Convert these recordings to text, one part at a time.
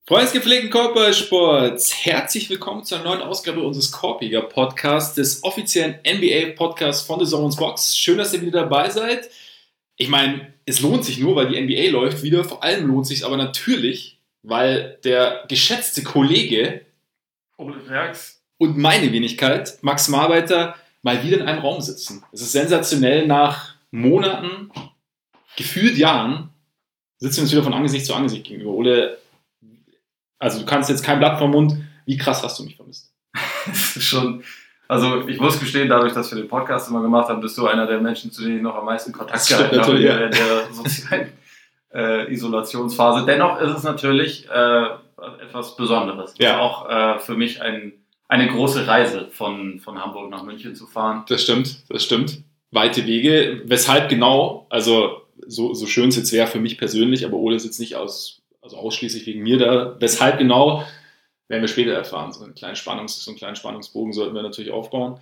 Freunde des gepflegten Körpersports, herzlich willkommen zu einer neuen Ausgabe unseres Korpiger Podcasts, des offiziellen NBA-Podcasts von The Zones Box. Schön, dass ihr wieder dabei seid. Ich meine, es lohnt sich nur, weil die NBA läuft wieder. Vor allem lohnt sich aber natürlich, weil der geschätzte Kollege Ole Werks und meine Wenigkeit, Max Marbeiter, mal wieder in einem Raum sitzen. Es ist sensationell, nach Monaten, gefühlt Jahren, sitzen wir uns wieder von Angesicht zu Angesicht gegenüber. Ole, also du kannst jetzt kein Blatt vom Mund. Wie krass hast du mich vermisst? schon. Also ich muss gestehen, dadurch, dass wir den Podcast immer gemacht haben, bist du einer der Menschen, zu denen ich noch am meisten Kontakt gehalten habe in der sozialen Isolationsphase. Dennoch ist es natürlich etwas Besonderes. Ja. Auch für mich eine große Reise von Hamburg nach München zu fahren. Das stimmt. Weite Wege. Weshalb genau, also so schön es jetzt wäre für mich persönlich, aber Ole ist jetzt nicht ausschließlich wegen mir da. Weshalb genau, werden wir später erfahren. So einen kleinen Spannungsbogen sollten wir natürlich aufbauen.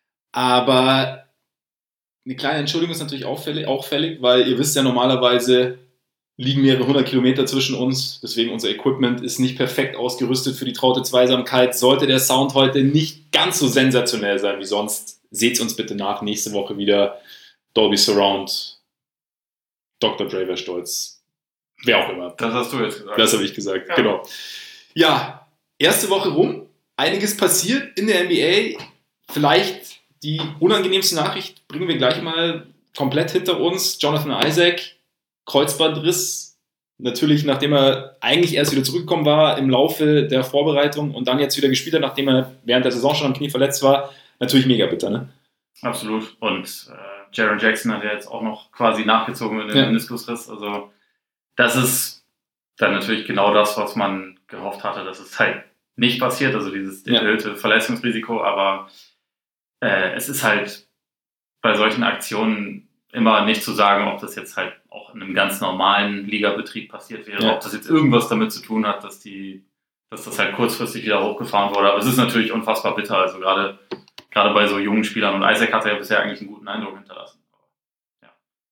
Aber eine kleine Entschuldigung ist natürlich auch fällig, weil ihr wisst ja, normalerweise liegen mehrere 100 Kilometer zwischen uns. Deswegen unser Equipment ist nicht perfekt ausgerüstet für die traute Zweisamkeit. Sollte der Sound heute nicht ganz so sensationell sein wie sonst, seht es uns bitte nach. Nächste Woche wieder Dolby Surround, Dr. Dre wäre stolz. Wer auch immer. Das hast du jetzt gesagt. Das habe ich gesagt, ja. Genau. Ja, erste Woche rum. Einiges passiert in der NBA. Vielleicht die unangenehmste Nachricht bringen wir gleich mal komplett hinter uns. Jonathan Isaac, Kreuzbandriss. Natürlich, nachdem er eigentlich erst wieder zurückgekommen war im Laufe der Vorbereitung und dann jetzt wieder gespielt hat, nachdem er während der Saison schon am Knie verletzt war. Natürlich mega bitter, ne? Absolut. Und Jaren Jackson hat ja jetzt auch noch quasi nachgezogen mit dem Meniskusriss. Also das ist dann natürlich genau das, was man gehofft hatte, dass es halt nicht passiert, also dieses erhöhte Verletzungsrisiko, aber es ist halt bei solchen Aktionen immer nicht zu sagen, ob das jetzt halt auch in einem ganz normalen Ligabetrieb passiert wäre, ob das jetzt irgendwas damit zu tun hat, dass das halt kurzfristig wieder hochgefahren wurde, aber es ist natürlich unfassbar bitter, also gerade bei so jungen Spielern, und Isaac hat ja bisher eigentlich einen guten Eindruck hinterlassen. Ja.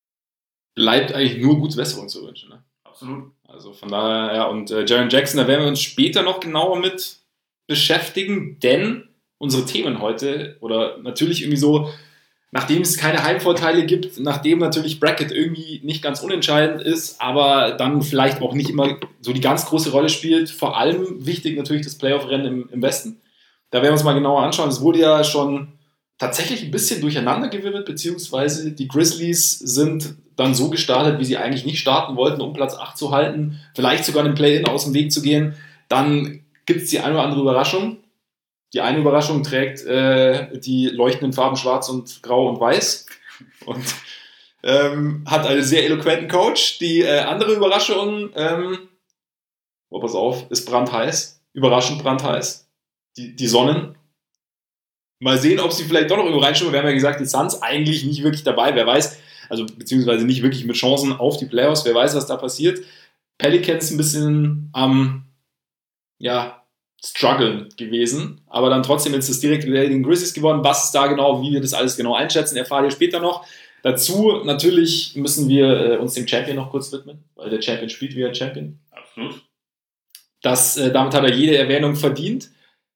Bleibt eigentlich nur gute Besserung zu wünschen, ne? Absolut. Also von daher, ja, und Jaren Jackson, da werden wir uns später noch genauer mit beschäftigen, denn unsere Themen heute, oder natürlich irgendwie so, nachdem es keine Heimvorteile gibt, nachdem natürlich Bracket irgendwie nicht ganz unentscheidend ist, aber dann vielleicht auch nicht immer so die ganz große Rolle spielt, vor allem wichtig natürlich das Playoff-Rennen im Westen. Da werden wir uns mal genauer anschauen. Es wurde ja schon tatsächlich ein bisschen durcheinandergewirbelt, beziehungsweise die Grizzlies sind dann so gestartet, wie sie eigentlich nicht starten wollten, um Platz 8 zu halten, vielleicht sogar einen Play-In aus dem Weg zu gehen. Dann gibt es die eine oder andere Überraschung. Die eine Überraschung trägt die leuchtenden Farben schwarz und grau und weiß und hat einen sehr eloquenten Coach. Die andere Überraschung, pass auf, ist brandheiß, überraschend brandheiß. Die Sonnen. Mal sehen, ob sie vielleicht doch noch irgendwo reinschauen. Wir haben ja gesagt, die Suns eigentlich nicht wirklich dabei. Wer weiß, also beziehungsweise nicht wirklich mit Chancen auf die Playoffs. Wer weiß, was da passiert. Pelicans ein bisschen am strugglen gewesen. Aber dann trotzdem jetzt das direkt wieder den Grizzlies gewonnen. Was ist da genau, wie wir das alles genau einschätzen, erfahrt ihr später noch. Dazu natürlich müssen wir uns dem Champion noch kurz widmen, weil der Champion spielt wie ein Champion. Absolut. Damit hat er jede Erwähnung verdient.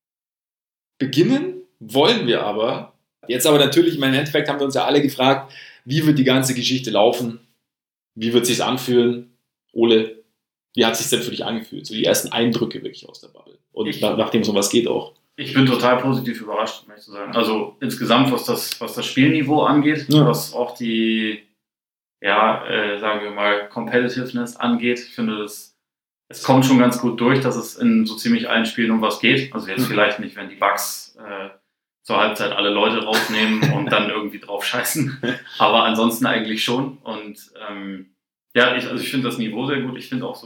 Beginnen wollen wir aber. Jetzt aber natürlich, im Endeffekt haben wir uns ja alle gefragt, wie wird die ganze Geschichte laufen? Wie wird es sich anfühlen? Ole, wie hat es sich denn für dich angefühlt? So die ersten Eindrücke wirklich aus der Bubble. Und nachdem sowas geht auch. Ich bin total positiv überrascht, um ehrlich zu sagen. Also insgesamt, was das Spielniveau angeht, was auch die, sagen wir mal, Competitiveness angeht. Ich finde, es kommt schon ganz gut durch, dass es in so ziemlich allen Spielen um was geht. Also jetzt vielleicht nicht, wenn die Bucks zur Halbzeit alle Leute rausnehmen und dann irgendwie drauf scheißen. Aber ansonsten eigentlich schon. Und ich finde das Niveau sehr gut. Ich finde auch so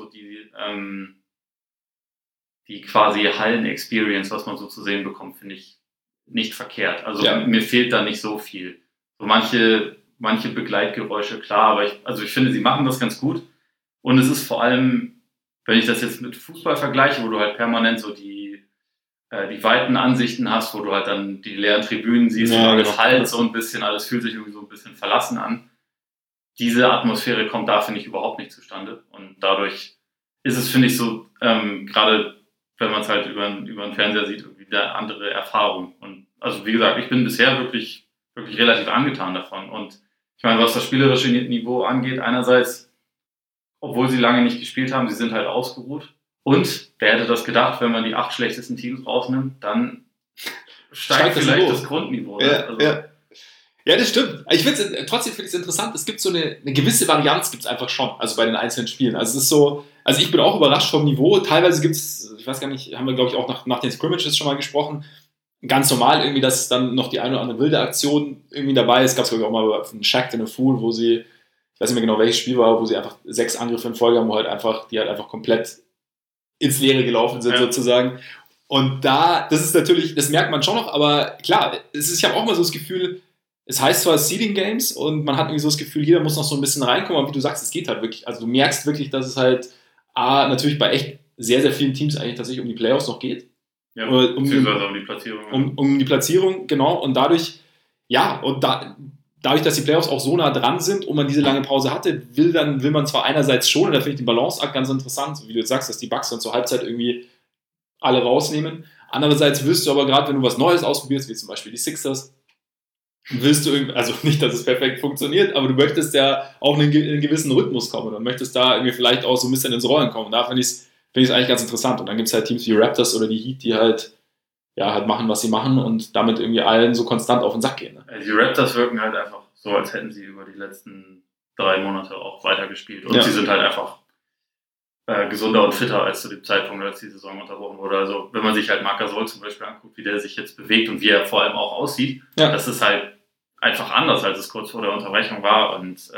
die quasi Hallen-Experience, was man so zu sehen bekommt, finde ich nicht verkehrt. Also mir fehlt da nicht so viel. So manche Begleitgeräusche, klar, aber ich finde, sie machen das ganz gut. Und es ist vor allem, wenn ich das jetzt mit Fußball vergleiche, wo du halt permanent so die weiten Ansichten hast, wo du halt dann die leeren Tribünen siehst und alles halt so ein bisschen, alles fühlt sich irgendwie so ein bisschen verlassen an. Diese Atmosphäre kommt da, finde ich, überhaupt nicht zustande. Und dadurch ist es, finde ich, so, gerade wenn man es halt über den Fernseher sieht, irgendwie eine andere Erfahrung. Und also wie gesagt, ich bin bisher wirklich relativ angetan davon. Und ich meine, was das spielerische Niveau angeht, einerseits, obwohl sie lange nicht gespielt haben, sie sind halt ausgeruht. Und wer hätte das gedacht, wenn man die 8 schlechtesten Teams rausnimmt, dann steigt vielleicht das Grundniveau. Ja, das stimmt. Trotzdem finde ich es interessant. Es gibt so eine gewisse Varianz, gibt es einfach schon, also bei den einzelnen Spielen. Also es ist so, also ich bin auch überrascht vom Niveau. Teilweise gibt es, ich weiß gar nicht, haben wir glaube ich auch nach den Scrimmages schon mal gesprochen, ganz normal irgendwie, dass dann noch die eine oder andere wilde Aktion irgendwie dabei ist. Es gab es glaube ich auch mal von Shaq in a Fool, wo sie, ich weiß nicht mehr genau welches Spiel war, wo sie einfach 6 Angriffe in Folge haben, wo die halt einfach komplett ins Leere gelaufen sind sozusagen. Und das ist natürlich, das merkt man schon noch, aber klar, ich habe auch mal so das Gefühl, es heißt zwar Seeding Games und man hat irgendwie so das Gefühl, jeder muss noch so ein bisschen reinkommen, aber wie du sagst, es geht halt wirklich, also du merkst wirklich, dass es halt natürlich bei echt sehr, sehr vielen Teams eigentlich tatsächlich um die Playoffs noch geht. Ja, beziehungsweise um die Platzierung. Um die Platzierung, genau, und dadurch, dadurch, dass die Playoffs auch so nah dran sind und man diese lange Pause hatte, will man zwar einerseits schon, und da finde ich den Balanceakt ganz interessant, wie du jetzt sagst, dass die Bucks dann zur Halbzeit irgendwie alle rausnehmen. Andererseits wirst du aber gerade, wenn du was Neues ausprobierst, wie zum Beispiel die Sixers, willst du irgendwie, also nicht, dass es perfekt funktioniert, aber du möchtest ja auch in einen gewissen Rhythmus kommen und möchtest da irgendwie vielleicht auch so ein bisschen ins Rollen kommen. Und da finde ich es eigentlich ganz interessant. Und dann gibt es halt Teams wie Raptors oder die Heat, die halt machen, was sie machen und damit irgendwie allen so konstant auf den Sack gehen. Ne? Die Raptors wirken halt einfach so, als hätten sie über die letzten 3 Monate auch weitergespielt. Und sie sind halt einfach gesunder und fitter als zu dem Zeitpunkt, als die Saison unterbrochen wurde. Also wenn man sich halt Marc Gasol zum Beispiel anguckt, wie der sich jetzt bewegt und wie er vor allem auch aussieht, das ist halt einfach anders, als es kurz vor der Unterbrechung war. Und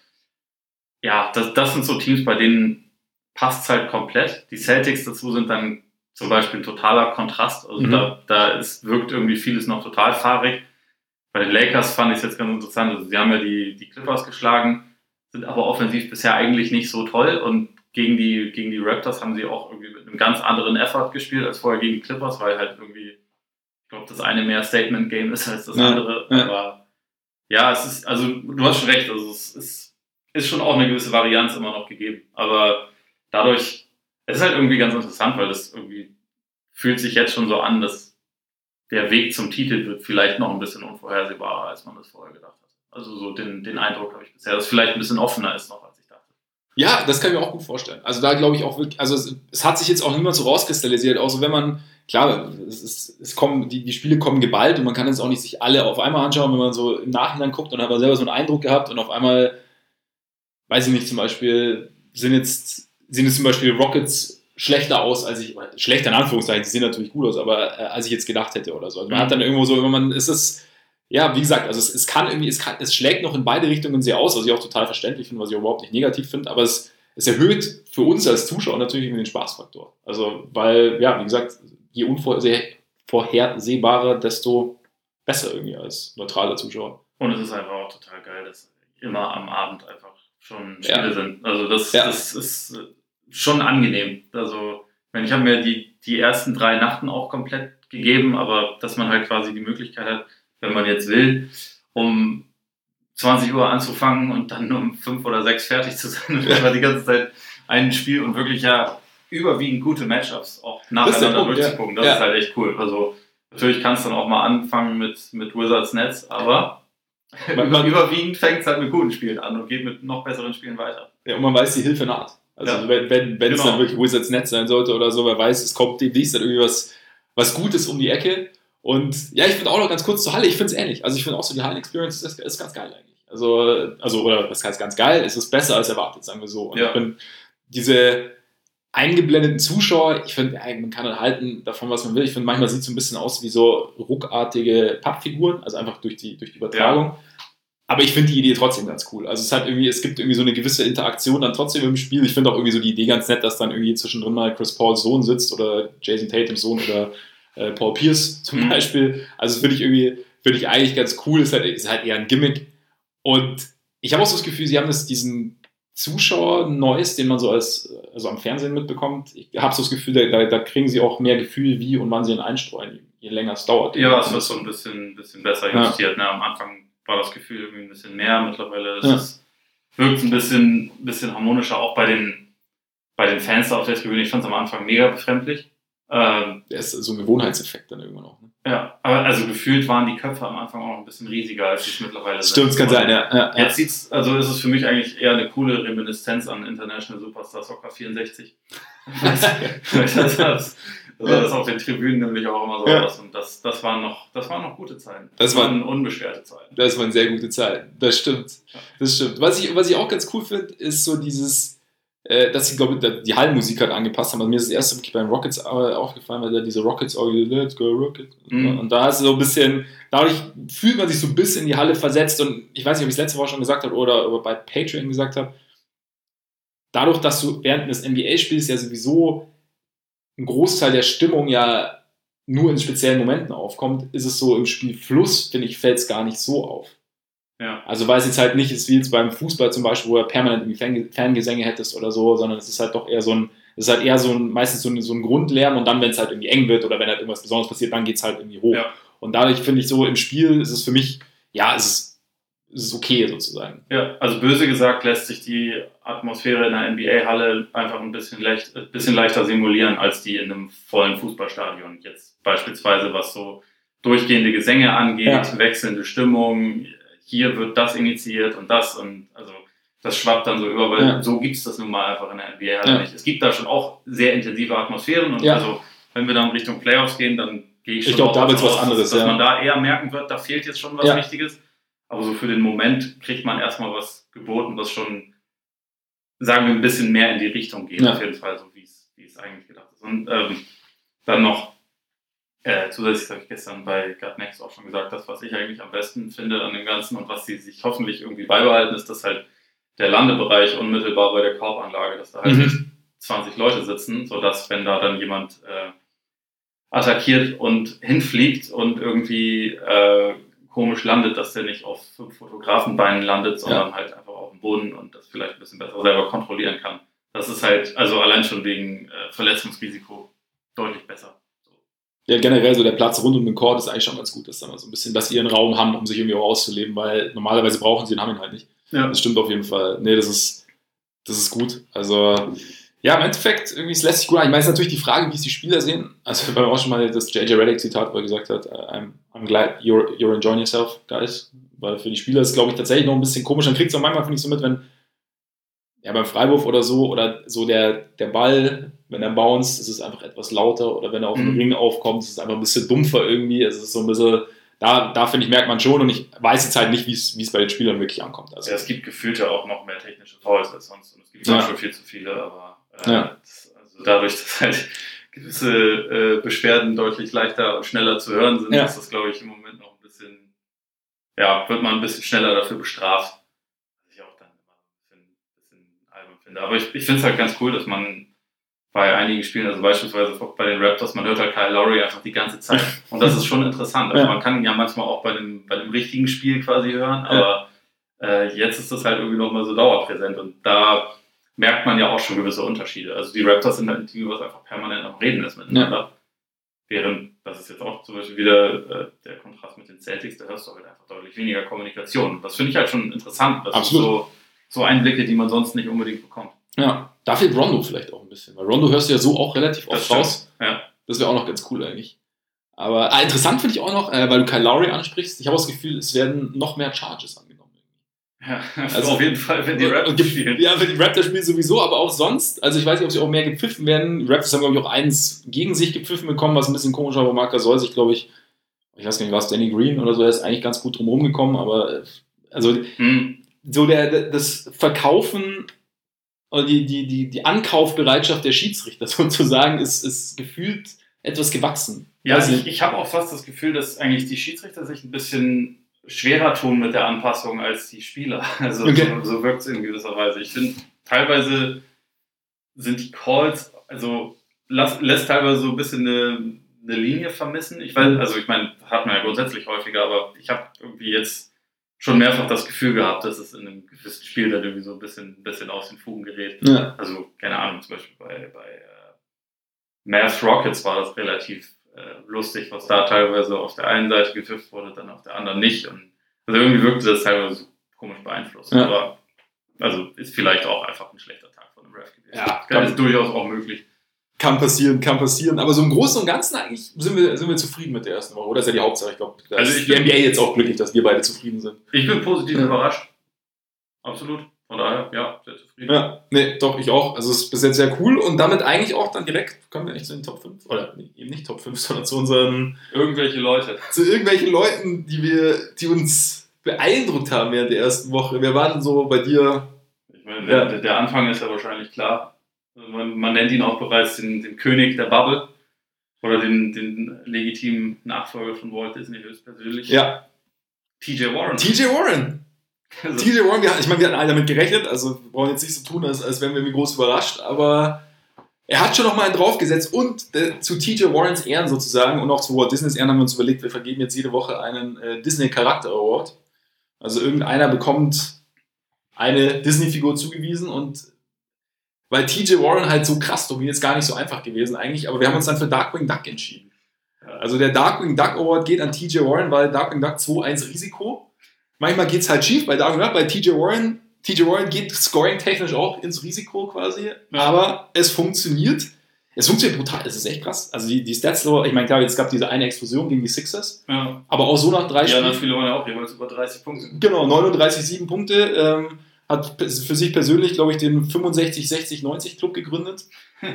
das sind so Teams, bei denen passt es halt komplett. Die Celtics dazu sind dann zum Beispiel ein totaler Kontrast. Also wirkt irgendwie vieles noch total fahrig. Bei den Lakers fand ich es jetzt ganz interessant. Also sie haben ja die Clippers geschlagen, sind aber offensiv bisher eigentlich nicht so toll. Und gegen die Raptors haben sie auch irgendwie mit einem ganz anderen Effort gespielt als vorher gegen die Clippers, weil halt irgendwie, ich glaube, das eine mehr Statement-Game ist als das andere. Aber es ist, also du hast schon recht, also es ist schon auch eine gewisse Varianz immer noch gegeben. Aber dadurch, es ist halt irgendwie ganz interessant, weil das irgendwie fühlt sich jetzt schon so an, dass der Weg zum Titel wird vielleicht noch ein bisschen unvorhersehbarer, als man das vorher gedacht hat. Also so den Eindruck habe ich bisher, dass es vielleicht ein bisschen offener ist noch, als ich dachte. Ja, das kann ich mir auch gut vorstellen. Also da glaube ich auch wirklich, also es hat sich jetzt auch niemand so rauskristallisiert, außer wenn man, klar, die Spiele kommen geballt und man kann jetzt auch nicht sich alle auf einmal anschauen, wenn man so im Nachhinein guckt und hat man selber so einen Eindruck gehabt und auf einmal, weiß ich nicht, zum Beispiel, sehen jetzt zum Beispiel Rockets schlechter aus, schlechter in Anführungszeichen, die sehen natürlich gut aus, aber als ich jetzt gedacht hätte oder so. Also man hat dann irgendwo so, wie gesagt, also es schlägt noch in beide Richtungen sehr aus, was ich auch total verständlich finde, was ich überhaupt nicht negativ finde, aber es erhöht für uns als Zuschauer natürlich irgendwie den Spaßfaktor. Also, weil, wie gesagt, je unvorhersehbarer, desto besser irgendwie als neutraler Zuschauer. Und es ist einfach auch total geil, dass immer am Abend einfach schon Spiele sind. Also das ist schon angenehm. Also, ich habe mir die ersten 3 Nachten auch komplett gegeben, aber dass man halt quasi die Möglichkeit hat, wenn man jetzt will, um 20 Uhr anzufangen und dann um 5 oder 6 fertig zu sein und einfach die ganze Zeit ein Spiel und wirklich überwiegend gute Matchups auch nacheinander durchzugucken. Das ist halt echt cool. Also natürlich kannst du dann auch mal anfangen mit Wizards Nets, aber überwiegend fängt es halt mit guten Spielen an und geht mit noch besseren Spielen weiter. Ja, und man weiß, die Hilfe naht. Also wenn es dann wirklich Wizards Nets sein sollte oder so, wer weiß, es kommt demnächst dann irgendwie was Gutes um die Ecke. Und ja, ich finde auch noch ganz kurz zur Halle, ich finde es ähnlich. Also ich finde auch so, die Hallen-Experience ist ganz geil eigentlich. Also oder was heißt ganz geil, es ist besser als erwartet, sagen wir so. Und ich finde diese eingeblendeten Zuschauer, ich finde, man kann dann halten davon, was man will. Ich finde, manchmal sieht es so ein bisschen aus wie so ruckartige Pappfiguren, also einfach durch die Übertragung. Ja. Aber ich finde die Idee trotzdem ganz cool. Also es gibt irgendwie so eine gewisse Interaktion dann trotzdem im Spiel. Ich finde auch irgendwie so die Idee ganz nett, dass dann irgendwie zwischendrin mal Chris Pauls Sohn sitzt oder Jason Tatums Sohn oder Paul Pierce zum Beispiel. Also finde ich eigentlich ganz cool. Ist halt eher ein Gimmick. Und ich habe auch so das Gefühl, sie haben diesen Zuschauer-Noise, den man so am Fernsehen mitbekommt. Ich habe so das Gefühl, da kriegen sie auch mehr Gefühl, wie und wann sie ihn einstreuen, je länger es dauert. Ja, es ist so ein bisschen besser justiert. Ne? Am Anfang war das Gefühl irgendwie ein bisschen mehr. Mittlerweile wirkt es ein bisschen harmonischer, auch bei den bei den Fans da auf der Tribüne, ich fand es am Anfang mega befremdlich. Der ist so ein Gewohnheitseffekt dann irgendwann auch. Ne? Ja, aber also gefühlt waren die Köpfe am Anfang auch noch ein bisschen riesiger, als sie es mittlerweile sind. Stimmt, kann sein, ja. Jetzt ist es für mich eigentlich eher eine coole Reminiszenz an International Superstar Soccer 64. Das auf den Tribünen nämlich auch immer so aus. Und das waren noch gute Zeiten. Das waren unbeschwerte Zeiten. Das waren sehr gute Zeiten. Das stimmt. Das stimmt. Was ich auch ganz cool finde, ist so dieses, dass sie, glaube ich, die Hallenmusik halt angepasst haben. Also mir ist das erste wirklich beim Rockets aufgefallen, weil da diese Rockets auch Let's Go Rockets. Und da ist so ein bisschen, dadurch fühlt man sich so ein bisschen in die Halle versetzt. Und ich weiß nicht, ob ich es letzte Woche schon gesagt habe oder bei Patreon gesagt habe, dadurch, dass du während des NBA-Spiels ja sowieso ein Großteil der Stimmung ja nur in speziellen Momenten aufkommt, ist es so im Spielfluss, finde ich, fällt es gar nicht so auf. Ja. Also weil es jetzt halt nicht ist wie jetzt beim Fußball zum Beispiel, wo du permanent irgendwie Fangesänge hättest oder so, sondern es ist halt doch eher meistens so ein Grundlärm und dann, wenn es halt irgendwie eng wird oder wenn halt irgendwas Besonderes passiert, dann geht es halt irgendwie hoch. Ja. Und dadurch finde ich so im Spiel ist es für mich, es ist okay sozusagen. Ja, also böse gesagt lässt sich die Atmosphäre in einer NBA-Halle einfach ein bisschen leichter simulieren als die in einem vollen Fußballstadion. Jetzt beispielsweise was so durchgehende Gesänge angeht, wechselnde Stimmung, hier wird das initiiert und das und also das schwappt dann so über, weil so gibt es das nun mal einfach in der NBA nicht. Es gibt da schon auch sehr intensive Atmosphären und also wenn wir dann Richtung Playoffs gehen, dann gehe ich schon glaube, da wird es was anderes, dass man da eher merken wird, da fehlt jetzt schon was Wichtiges. Aber so für den Moment kriegt man erstmal was geboten, was schon, sagen wir, ein bisschen mehr in die Richtung geht, auf jeden Fall, so wie es eigentlich gedacht ist. Und dann noch, zusätzlich habe ich gestern bei God Next auch schon gesagt, das, was ich eigentlich am besten finde an dem Ganzen und was sie sich hoffentlich irgendwie beibehalten, ist, dass halt der Landebereich unmittelbar bei der Korbanlage, dass da halt nicht 20 Leute sitzen, sodass, wenn da dann jemand attackiert und hinfliegt und irgendwie komisch landet, dass der nicht auf 5 Fotografenbeinen landet, sondern halt einfach auf dem Boden und das vielleicht ein bisschen besser selber kontrollieren kann. Das ist halt, also allein schon wegen Verletzungsrisiko deutlich besser. So. Ja, generell so der Platz rund um den Court ist eigentlich schon ganz gut, dass da mal so ein bisschen, dass sie ihren Raum haben, um sich irgendwie auch auszuleben, weil normalerweise brauchen sie ihn, haben ihn halt nicht. Ja. Das stimmt auf jeden Fall. Nee, das ist gut. Also ja, im Endeffekt, irgendwie, es lässt sich gut an. Ich meine, es ist natürlich die Frage, wie es die Spieler sehen. Also, wir haben auch schon mal das J.J. Redick-Zitat, wo er gesagt hat, I'm glad you're enjoying yourself, guys. Weil für die Spieler ist es, glaube ich, tatsächlich noch ein bisschen komisch. Dann kriegt es auch manchmal, finde ich, so mit, wenn beim Freiwurf oder so der Ball, wenn er bounced, ist es einfach etwas lauter oder wenn er auf den Ring aufkommt, ist es einfach ein bisschen dumpfer irgendwie. Es ist so ein bisschen, da finde ich, merkt man schon und ich weiß jetzt halt nicht, wie es bei den Spielern wirklich ankommt. Also, ja, es gibt gefühlt ja auch noch mehr technische Fouls als sonst und es gibt schon viel zu viele, aber also dadurch, dass halt gewisse Beschwerden deutlich leichter und schneller zu hören sind, ist das, glaube ich, im Moment noch ein bisschen, wird man ein bisschen schneller dafür bestraft. Was ich auch dann immer ein bisschen albern finde. Aber ich finde es halt ganz cool, dass man bei einigen Spielen, also beispielsweise bei den Raptors, man hört halt Kyle Lowry einfach die ganze Zeit. Und das ist schon interessant. Also man kann ihn ja manchmal auch bei dem richtigen Spiel quasi hören, aber jetzt ist das halt irgendwie nochmal so dauerpräsent und da merkt man ja auch schon gewisse Unterschiede. Also die Raptors sind halt ein Team, was einfach permanent am Reden ist miteinander. Ja. Während, das ist jetzt auch zum Beispiel wieder der Kontrast mit den Celtics, da hörst du halt einfach deutlich weniger Kommunikation. Das finde ich halt schon interessant. Das sind so Einblicke, die man sonst nicht unbedingt bekommt. Ja, da fehlt Rondo vielleicht auch ein bisschen. Weil Rondo hörst du ja so auch relativ oft raus. Ja. Das wäre auch noch ganz cool eigentlich. Aber interessant finde ich auch noch, weil du Kyle Lowry ansprichst, ich habe das Gefühl, es werden noch mehr Charges angenommen. Ja, also auf jeden Fall, wenn die Raptors spielen. Ja, wenn die Raptors spielen sowieso, aber auch sonst. Also ich weiß nicht, ob sie auch mehr gepfiffen werden. Die Raptors haben, glaube ich, auch eins gegen sich gepfiffen bekommen, was ein bisschen komisch war, aber Marc Gasol sich, glaube ich weiß gar nicht, was, Danny Green oder so, der ist eigentlich ganz gut drum rumgekommen, aber also so das Verkaufen oder die Ankaufbereitschaft der Schiedsrichter sozusagen ist gefühlt etwas gewachsen. Ja, ich habe auch fast das Gefühl, dass eigentlich die Schiedsrichter sich ein bisschen schwerer tun mit der Anpassung als die Spieler. Also so wirkt es in gewisser Weise. Ich finde, teilweise sind die Calls, also lässt teilweise so ein bisschen eine Linie vermissen. Ich weiß, also ich meine, hat man ja grundsätzlich häufiger, aber ich habe irgendwie jetzt schon mehrfach das Gefühl gehabt, dass es in einem gewissen Spiel dann irgendwie so ein bisschen aus den Fugen gerät. Ja. Also, keine Ahnung, zum Beispiel bei Mavs Rockets war das relativ lustig, was da teilweise auf der einen Seite gepfifft wurde, dann auf der anderen nicht. Und also irgendwie wirkte das teilweise so komisch beeinflusst. Ja. Aber also ist vielleicht auch einfach ein schlechter Tag von einem Ref gewesen. Ja, das ist durchaus auch möglich. Kann passieren. Aber so im Großen und Ganzen eigentlich sind wir zufrieden mit der ersten Woche. Oder ist ja die Hauptsache. Ich glaube, da ist die NBA jetzt auch glücklich, dass wir beide zufrieden sind. Ich bin positiv überrascht. Absolut. Von daher, ja, sehr zufrieden. Ja, nee, doch, ich auch. Also es ist bis jetzt sehr cool und damit eigentlich auch dann direkt, kommen wir eigentlich zu den Top 5. Oder eben nicht Top 5, sondern zu unseren... Irgendwelchen Leuten, die uns beeindruckt haben während der ersten Woche. Wer war denn so bei dir? Ich meine, der Anfang ist ja wahrscheinlich klar. Also man nennt ihn auch bereits den König der Bubble. Oder den legitimen Nachfolger von Walt Disney höchstpersönlich. Ja. TJ Warren. Also. TJ Warren, wir hatten alle damit gerechnet, also wir brauchen jetzt nicht so tun, als wären wir irgendwie groß überrascht, aber er hat schon noch mal einen draufgesetzt und zu TJ Warrens Ehren sozusagen und auch zu Walt Disneys Ehren haben wir uns überlegt, wir vergeben jetzt jede Woche einen Disney Charakter Award. Also irgendeiner bekommt eine Disney-Figur zugewiesen und weil TJ Warren halt so krass dominiert, ist gar nicht so einfach gewesen eigentlich, aber wir haben uns dann für Darkwing Duck entschieden. Also der Darkwing Duck Award geht an TJ Warren, weil Darkwing Duck 2-1 Risiko. Manchmal geht es halt schief bei Darkwing Duck, bei TJ Warren geht scoring-technisch auch ins Risiko quasi, aber es funktioniert. Es funktioniert brutal, es ist echt krass. Also die Stats, ich meine, klar, es gab diese eine Explosion gegen die Sixers, aber auch so nach 3 Spielen. Ja, dann viele waren ja auch jeweils über 30 Punkte. Genau, 39,7 Punkte. Hat für sich persönlich, glaube ich, den 65-60-90 Club gegründet.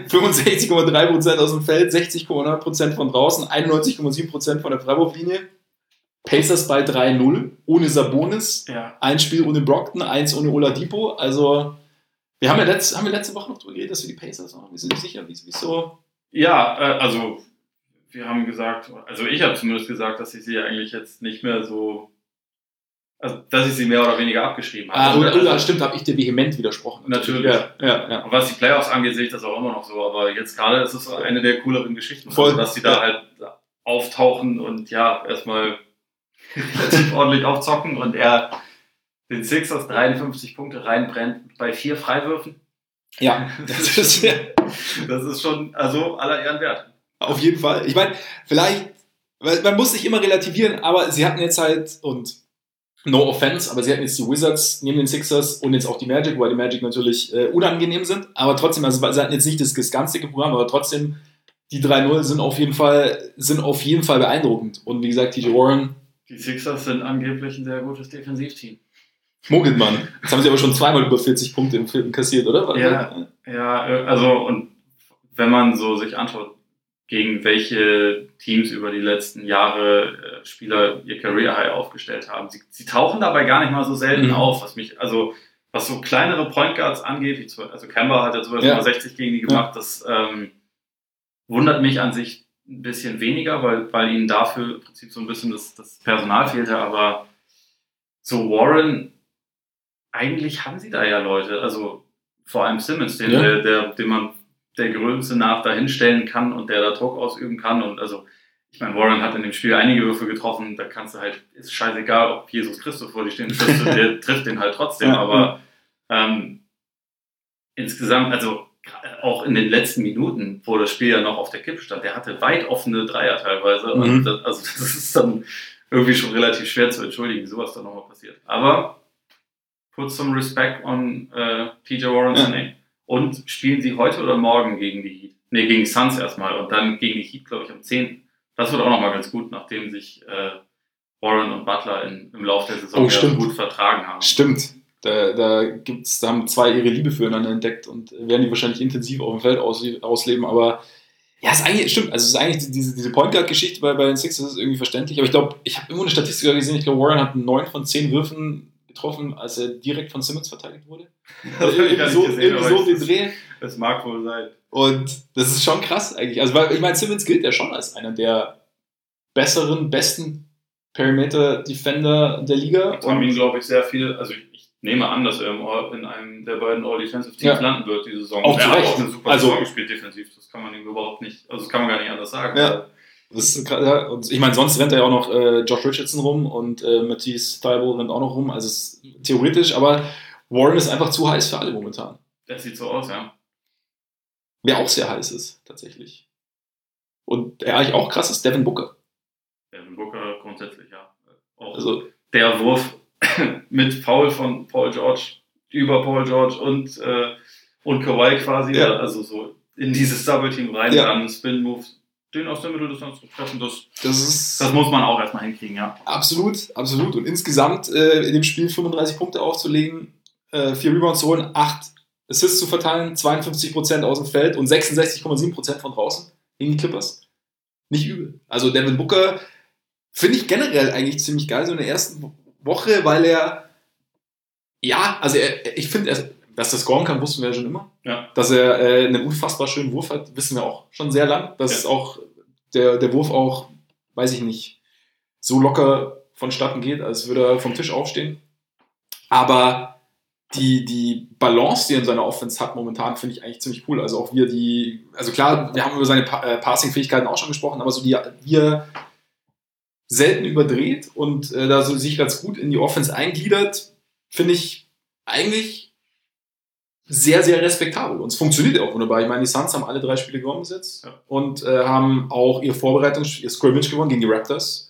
65,3% aus dem Feld, 60,9% von draußen, 91,7% von der Freiwurflinie. Pacers bei 3-0, ohne Sabonis. Ja. Ein Spiel ohne Brockton, 1 ohne Oladipo. Also, wir haben letzte Woche noch drüber geredet, dass wir die Pacers haben. Wir sind nicht sicher, wie es so... Ja, also, wir haben gesagt, also ich habe zumindest gesagt, dass ich sie eigentlich jetzt nicht mehr so... Also, dass ich sie mehr oder weniger abgeschrieben habe. Stimmt, habe ich dir vehement widersprochen. Natürlich. Ja. Und was die Playoffs angeht, sehe ich das auch immer noch so. Aber jetzt gerade ist es eine der cooleren Geschichten, voll, dass die da halt auftauchen und ja, erstmal relativ ordentlich aufzocken und er den Sixers 53 Punkte reinbrennt bei 4 Freiwürfen. Ja, das ist schon, also aller Ehren wert. Auf jeden Fall. Ich meine, vielleicht, weil man muss sich immer relativieren, aber sie hatten jetzt halt, und no offense, aber sie hatten jetzt die Wizards neben den Sixers und jetzt auch die Magic, weil die Magic natürlich unangenehm sind, aber trotzdem, also sie hatten jetzt nicht das ganze Programm, aber trotzdem, die 3-0 sind auf jeden Fall beeindruckend. Und wie gesagt, TJ Warren. Die Sixers sind angeblich ein sehr gutes Defensivteam. Muggelt man. Jetzt haben sie aber schon zweimal über 40 Punkte im vierten kassiert, oder? Ja, also und wenn man so sich anschaut, gegen welche Teams über die letzten Jahre Spieler ihr Career High aufgestellt haben. Sie tauchen dabei gar nicht mal so selten auf, was so kleinere Point Guards angeht, also Kemba hat ja zum Beispiel mal 60 gegen die gemacht, das wundert mich an sich ein bisschen weniger, weil ihnen dafür im Prinzip so ein bisschen das Personal fehlte, aber so Warren, eigentlich haben sie da ja Leute, also vor allem Simmons, den man der Größe nach dahin stellen kann und der da Druck ausüben kann. Und also, ich meine, Warren hat in dem Spiel einige Würfe getroffen, da kannst du halt, ist scheißegal, ob Jesus Christus vor dir stehen triffst, der trifft den halt trotzdem, aber insgesamt, also auch in den letzten Minuten, wo das Spiel ja noch auf der Kippe stand, der hatte weit offene Dreier teilweise. Und das ist dann irgendwie schon relativ schwer zu entschuldigen, wie sowas dann nochmal passiert. Aber put some respect on TJ Warren's name. Und spielen sie heute oder morgen gegen die Heat? Ne, gegen die Suns erstmal und dann gegen die Heat, glaube ich, am 10. Das wird auch nochmal ganz gut, nachdem sich Warren und Butler im Laufe der Saison gut vertragen haben. Stimmt. Da haben 2 ihre Liebe füreinander entdeckt und werden die wahrscheinlich intensiv auf dem Feld ausleben, aber ja, ist eigentlich, stimmt, also es ist eigentlich diese Point Guard-Geschichte bei den Sixers ist irgendwie verständlich, aber ich glaube, ich habe irgendwo eine Statistik gesehen, ich glaube, Warren hat 9 von 10 Würfen getroffen, als er direkt von Simmons verteidigt wurde. Irgendwie so den Dreh. Das mag wohl sein. Und das ist schon krass eigentlich, also weil ich meine, Simmons gilt ja schon als einer der besten Perimeter-Defender der Liga. Und haben ihn, glaube ich, sehr viel, also ich nehme an, dass er in einem der beiden All-Defensive-Teams landen wird, diese Saison. Auch er hat auch eine super Saison gespielt, defensiv. Das kann man ihm überhaupt nicht, also das kann man gar nicht anders sagen. Ja. Das ist, und ich meine, sonst rennt er ja auch noch Josh Richardson rum und Matisse Thybulle rennt auch noch rum, also es ist theoretisch, aber Warren ist einfach zu heiß für alle momentan. Das sieht so aus, ja. Wer auch sehr heiß ist, tatsächlich. Und der eigentlich auch krass ist, Devin Booker. Devin Booker grundsätzlich, ja. Auch also der Wurf mit Foul von Paul George über Paul George und und Kawhi quasi, also so in dieses Double-Team rein, dann Spin-Move, den aus der Mitteldistanz zu treffen, das muss man auch erstmal hinkriegen, ja. Absolut. Und insgesamt in dem Spiel 35 Punkte aufzulegen, 4 Rebounds zu holen, 8 Assists zu verteilen, 52% aus dem Feld und 66,7% von draußen gegen die Clippers. Nicht übel. Also Devin Booker finde ich generell eigentlich ziemlich geil, so in der ersten Woche, weil ich finde, dass er scoren kann, wussten wir ja schon immer. Ja. Dass er einen unfassbar schönen Wurf hat, wissen wir auch schon sehr lang. Dass auch der Wurf auch, weiß ich nicht, so locker vonstatten geht, als würde er vom Tisch aufstehen. Aber die Balance, die er in seiner Offense hat momentan, finde ich eigentlich ziemlich cool. Also auch also klar, wir haben über seine Passing-Fähigkeiten auch schon gesprochen, aber so wie er selten überdreht und da so sich ganz gut in die Offense eingliedert, finde ich eigentlich sehr, sehr respektabel. Und es funktioniert ja auch wunderbar. Ich meine, die Suns haben alle 3 Spiele gewonnen bis jetzt und haben auch ihr Scrimmage gewonnen gegen die Raptors.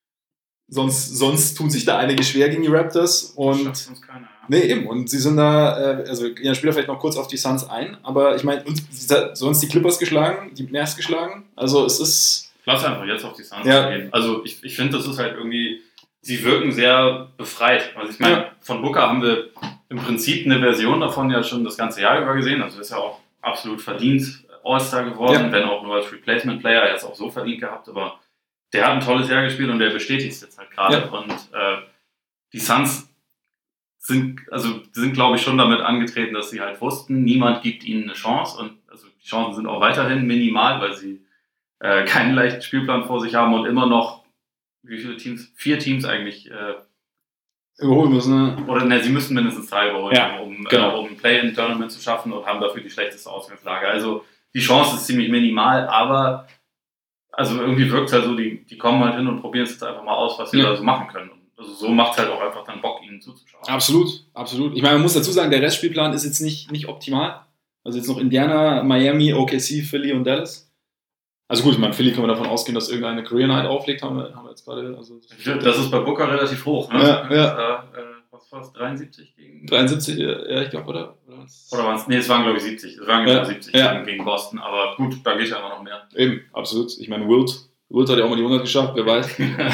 Sonst tun sich da einige schwer gegen die Raptors. Und schafft sonst keiner. Nee, eben. Und sie sind da, also ja, spielen vielleicht noch kurz auf die Suns ein, aber ich meine, sonst die Clippers geschlagen, die Mavs geschlagen. Also es ist. Lass einfach jetzt auf die Suns gehen. Also ich finde, das ist halt irgendwie, sie wirken sehr befreit. Also ich meine, von Booker haben wir im Prinzip eine Version davon ja schon das ganze Jahr über gesehen. Also ist ja auch absolut verdient All-Star geworden, wenn auch nur als Replacement-Player. Er hat es auch so verdient gehabt, aber der hat ein tolles Jahr gespielt und der bestätigt es jetzt halt gerade. Ja. Und die Suns sind, glaube ich, schon damit angetreten, dass sie halt wussten, niemand gibt ihnen eine Chance. Und also die Chancen sind auch weiterhin minimal, weil sie keinen leichten Spielplan vor sich haben und immer noch, wie viele Teams? 4 Teams eigentlich überholen müssen. Ne? Oder sie müssen mindestens 3 überholen, um ein Play-in-Tournament zu schaffen und haben dafür die schlechteste Ausgangslage. Also die Chance ist ziemlich minimal, aber also irgendwie wirkt es halt so, die kommen halt hin und probieren es jetzt einfach mal aus, was sie da so machen können. Und also so macht es halt auch einfach dann Bock, ihnen zuzuschauen. Absolut. Ich meine, man muss dazu sagen, der Restspielplan ist jetzt nicht optimal. Also jetzt noch Indiana, Miami, OKC, Philly und Dallas. Also gut, ich meine, Philly können wir davon ausgehen, dass irgendeine Career Night auflegt, haben wir jetzt gerade. Also das ist bei Booker relativ hoch, ne? Ja. Was war es? 73 gegen. 73, ja, ich glaube, oder? Oder waren es? Nee, es waren, glaube ich, 70. Es waren genau 70 gegen Boston, aber gut, da geht einfach noch mehr. Eben, absolut. Ich meine, Wilt hat ja auch mal die 100 geschafft, wer weiß.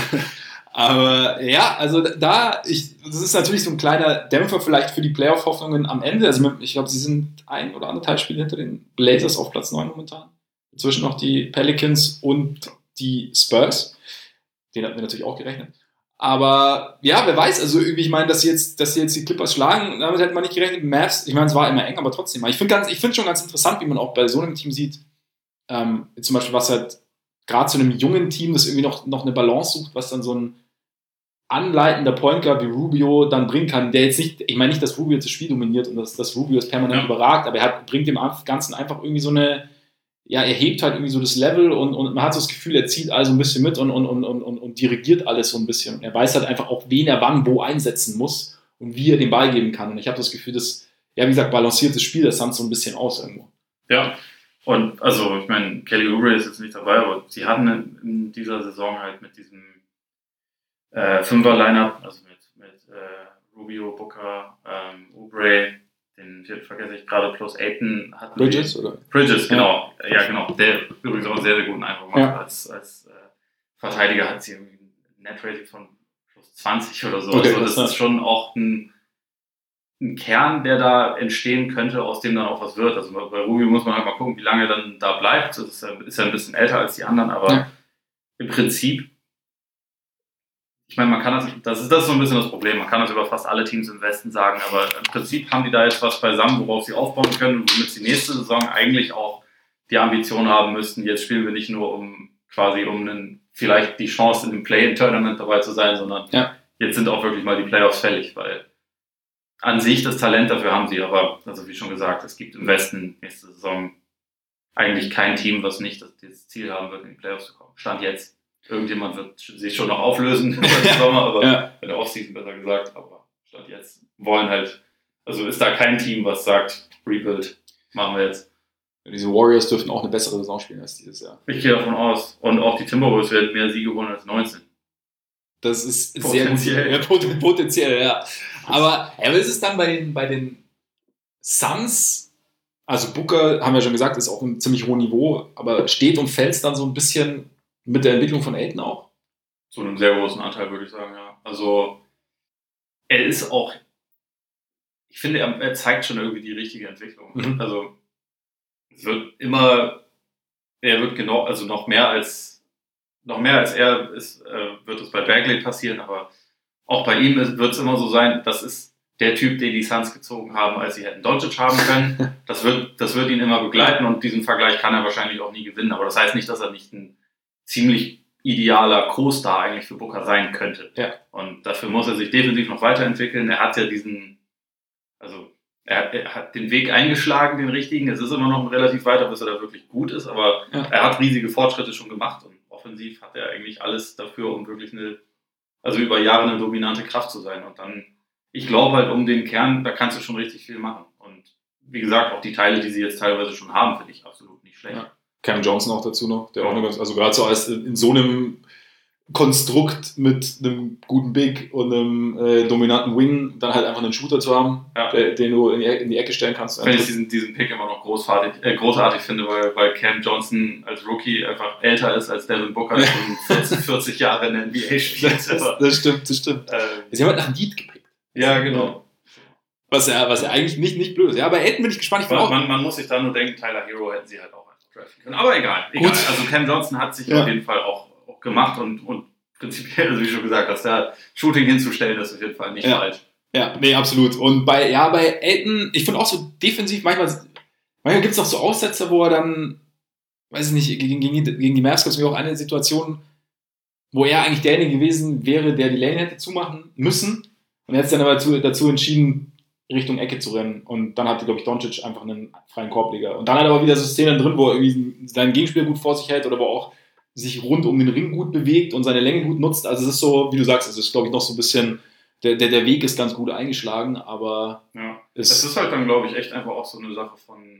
Aber ja, also das ist natürlich so ein kleiner Dämpfer vielleicht für die Playoff-Hoffnungen am Ende. Also ich glaube, sie sind 1 oder 1,5 Spiele hinter den Blazers auf Platz 9 momentan. Inzwischen noch die Pelicans und die Spurs. Den hatten wir natürlich auch gerechnet. Aber ja, wer weiß, also ich meine, dass sie jetzt die Clippers schlagen, damit hätte man nicht gerechnet. Mavs, ich meine, es war immer eng, aber trotzdem. Ich finde schon ganz interessant, wie man auch bei so einem Team sieht, zum Beispiel, was halt gerade zu einem jungen Team, das irgendwie noch eine Balance sucht, was dann so ein anleitender Point Guard wie Rubio dann bringen kann, der jetzt nicht, ich meine nicht, dass Rubio jetzt das Spiel dominiert und dass Rubio es permanent überragt, aber bringt dem Ganzen einfach irgendwie so eine, ja, er hebt halt irgendwie so das Level und man hat so das Gefühl, er zieht also ein bisschen mit und dirigiert alles so ein bisschen. Und er weiß halt einfach auch, wen er wann wo einsetzen muss und wie er den Ball geben kann. Und ich habe das Gefühl, dass, ja, wie gesagt, balanciert das Spiel das Suns so ein bisschen aus irgendwo. Ja, und also, ich meine, Kelly Oubre ist jetzt nicht dabei, aber sie hatten in dieser Saison halt mit diesem Fünfer-Lineup, also mit Rubio, Booker, Oubre, den vergesse ich gerade, plus Ayton hatten Bridges, oder? Bridges, genau. Ja, genau. Der übrigens auch einen sehr, sehr guten Eindruck macht. Ja. Als Verteidiger hat sie irgendwie ein Net-Rating von plus 20 oder so. Okay, also das ist schon auch ein Kern, der da entstehen könnte, aus dem dann auch was wird. Also bei Rubio muss man halt mal gucken, wie lange dann da bleibt. Das ist ja ein bisschen älter als die anderen, aber im Prinzip, ich meine, man kann das ist so ein bisschen das Problem. Man kann das über fast alle Teams im Westen sagen, aber im Prinzip haben die da jetzt was beisammen, worauf sie aufbauen können und womit sie nächste Saison eigentlich auch die Ambition haben müssten. Jetzt spielen wir nicht nur um vielleicht die Chance in dem Play-in-Tournament dabei zu sein, sondern jetzt sind auch wirklich mal die Playoffs fällig, weil an sich das Talent dafür haben sie, aber also wie schon gesagt, es gibt im Westen nächste Saison eigentlich kein Team, was nicht das Ziel haben wird, in die Playoffs zu kommen. Stand jetzt. Irgendjemand wird sich schon noch auflösen im Sommer, aber in der Offseason besser gesagt, aber Stand jetzt wollen halt, also ist da kein Team, was sagt, Rebuild, machen wir jetzt. Diese Warriors dürften auch eine bessere Saison spielen als dieses Jahr. Ich gehe davon aus. Und auch die Timberwolves werden mehr Siege holen als 19. Das ist sehr gut. Potenziell, ja. Aber ist es dann bei den Suns Also Booker, haben wir schon gesagt, ist auf einem ziemlich hohen Niveau, aber steht und fällt dann so ein bisschen mit der Entwicklung von Ayton auch? Zu einem sehr großen Anteil, würde ich sagen, ja. Also er ist auch, ich finde, er zeigt schon irgendwie die richtige Entwicklung. Mhm. Also es wird immer, er wird genau, also noch mehr als er ist, wird es bei Bagley passieren, aber auch bei ihm wird es immer so sein, das ist der Typ, den die Suns gezogen haben, als sie hätten Doncic haben können. Das wird ihn immer begleiten und diesen Vergleich kann er wahrscheinlich auch nie gewinnen. Aber das heißt nicht, dass er nicht ein ziemlich idealer Co-Star eigentlich für Booker sein könnte. Ja. Und dafür muss er sich definitiv noch weiterentwickeln. Er hat ja er hat den Weg eingeschlagen, den richtigen. Es ist immer noch ein relativ weiter, bis er da wirklich gut ist, aber er hat riesige Fortschritte schon gemacht und offensiv hat er eigentlich alles dafür, um wirklich über Jahre eine dominante Kraft zu sein. Und dann, ich glaube halt, um den Kern, da kannst du schon richtig viel machen. Und wie gesagt, auch die Teile, die sie jetzt teilweise schon haben, finde ich absolut nicht schlecht. Ja. Cam Johnson auch dazu noch, der auch eine also gerade so als in so einem Konstrukt mit einem guten Big und einem dominanten Wing dann halt einfach einen Shooter zu haben, den du in die Ecke stellen kannst. Wenn ich diesen Pick immer noch großartig finde, weil Cam Johnson als Rookie einfach älter ist als Devin Booker und 40 Jahre in der NBA spielt. Das stimmt. Sie haben halt nach Need gepickt. Ja, genau. Was ja eigentlich nicht blöd ist. Ja, bei Ayton bin ich gespannt. Man muss sich da nur denken, Tyler Hero hätten sie halt auch einfach draften können. Aber egal. Also Cam Johnson hat sich auf jeden Fall auch gemacht und prinzipiell, also wie schon gesagt, dass da Shooting hinzustellen, ist auf jeden Fall nicht falsch. Ja, nee, absolut. Und bei Ayton, ich finde auch so defensiv, manchmal gibt es auch so Aussetzer, wo er dann, weiß ich nicht, gegen die Mavs gab es mir auch eine Situation, wo er eigentlich derjenige gewesen wäre, der die Lane hätte zumachen müssen. Und er hat sich dann aber dazu entschieden, Richtung Ecke zu rennen. Und dann hatte, glaube ich, Doncic einfach einen freien Korbleger. Und dann hat er aber wieder so Szenen drin, wo er irgendwie seinen Gegenspieler gut vor sich hält oder wo er auch sich rund um den Ring gut bewegt und seine Länge gut nutzt. Also es ist so, wie du sagst, es ist, glaube ich, noch so ein bisschen, der Weg ist ganz gut eingeschlagen, aber es ist halt dann, glaube ich, echt einfach auch so eine Sache von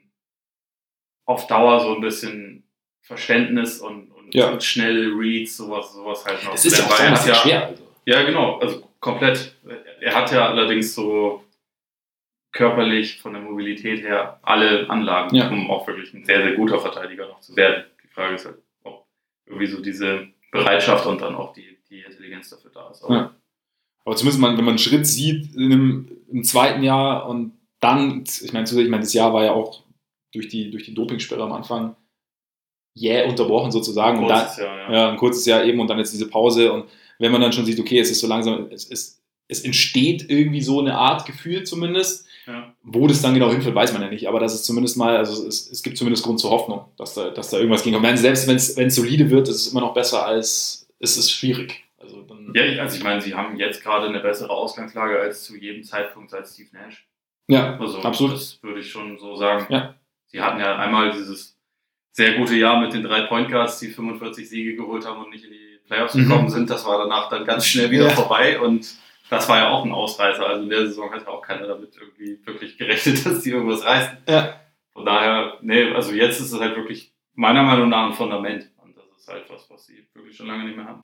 auf Dauer so ein bisschen Verständnis und schnelle Reads, sowas halt noch. Es ist ja auch so schwer. Also. Ja, genau, also komplett. Er hat ja allerdings so körperlich von der Mobilität her alle Anlagen, um auch wirklich ein sehr, sehr guter Verteidiger noch zu werden. Die Frage ist halt, ob irgendwie so diese Bereitschaft und dann auch die Intelligenz dafür da ist. Aber zumindest, wenn man einen Schritt sieht im zweiten Jahr und dann, ich meine, das Jahr war ja auch durch die Dopingsperre am Anfang unterbrochen sozusagen. Ein kurzes Jahr eben und dann jetzt diese Pause. Und wenn man dann schon sieht, okay, es ist so langsam, es entsteht irgendwie so eine Art Gefühl zumindest. Ja. Wo das dann genau hinführt, weiß man ja nicht. Aber das ist zumindest mal, also es gibt zumindest Grund zur Hoffnung, dass da irgendwas ging. Und selbst wenn es solide wird, ist es immer noch besser als es ist schwierig. Also ich meine, sie haben jetzt gerade eine bessere Ausgangslage als zu jedem Zeitpunkt seit Steve Nash. Ja, also, absolut. Das würde ich schon so sagen. Ja. Sie hatten ja einmal dieses sehr gute Jahr mit den 3 Point Guards, die 45 Siege geholt haben und nicht in die Playoffs gekommen sind. Das war danach dann ganz schnell wieder vorbei und das war ja auch ein Ausreißer. Also in der Saison hat ja auch keiner damit irgendwie wirklich gerechnet, dass die irgendwas reißen. Ja. Von daher, also jetzt ist es halt wirklich meiner Meinung nach ein Fundament. Und das ist halt was sie wirklich schon lange nicht mehr haben.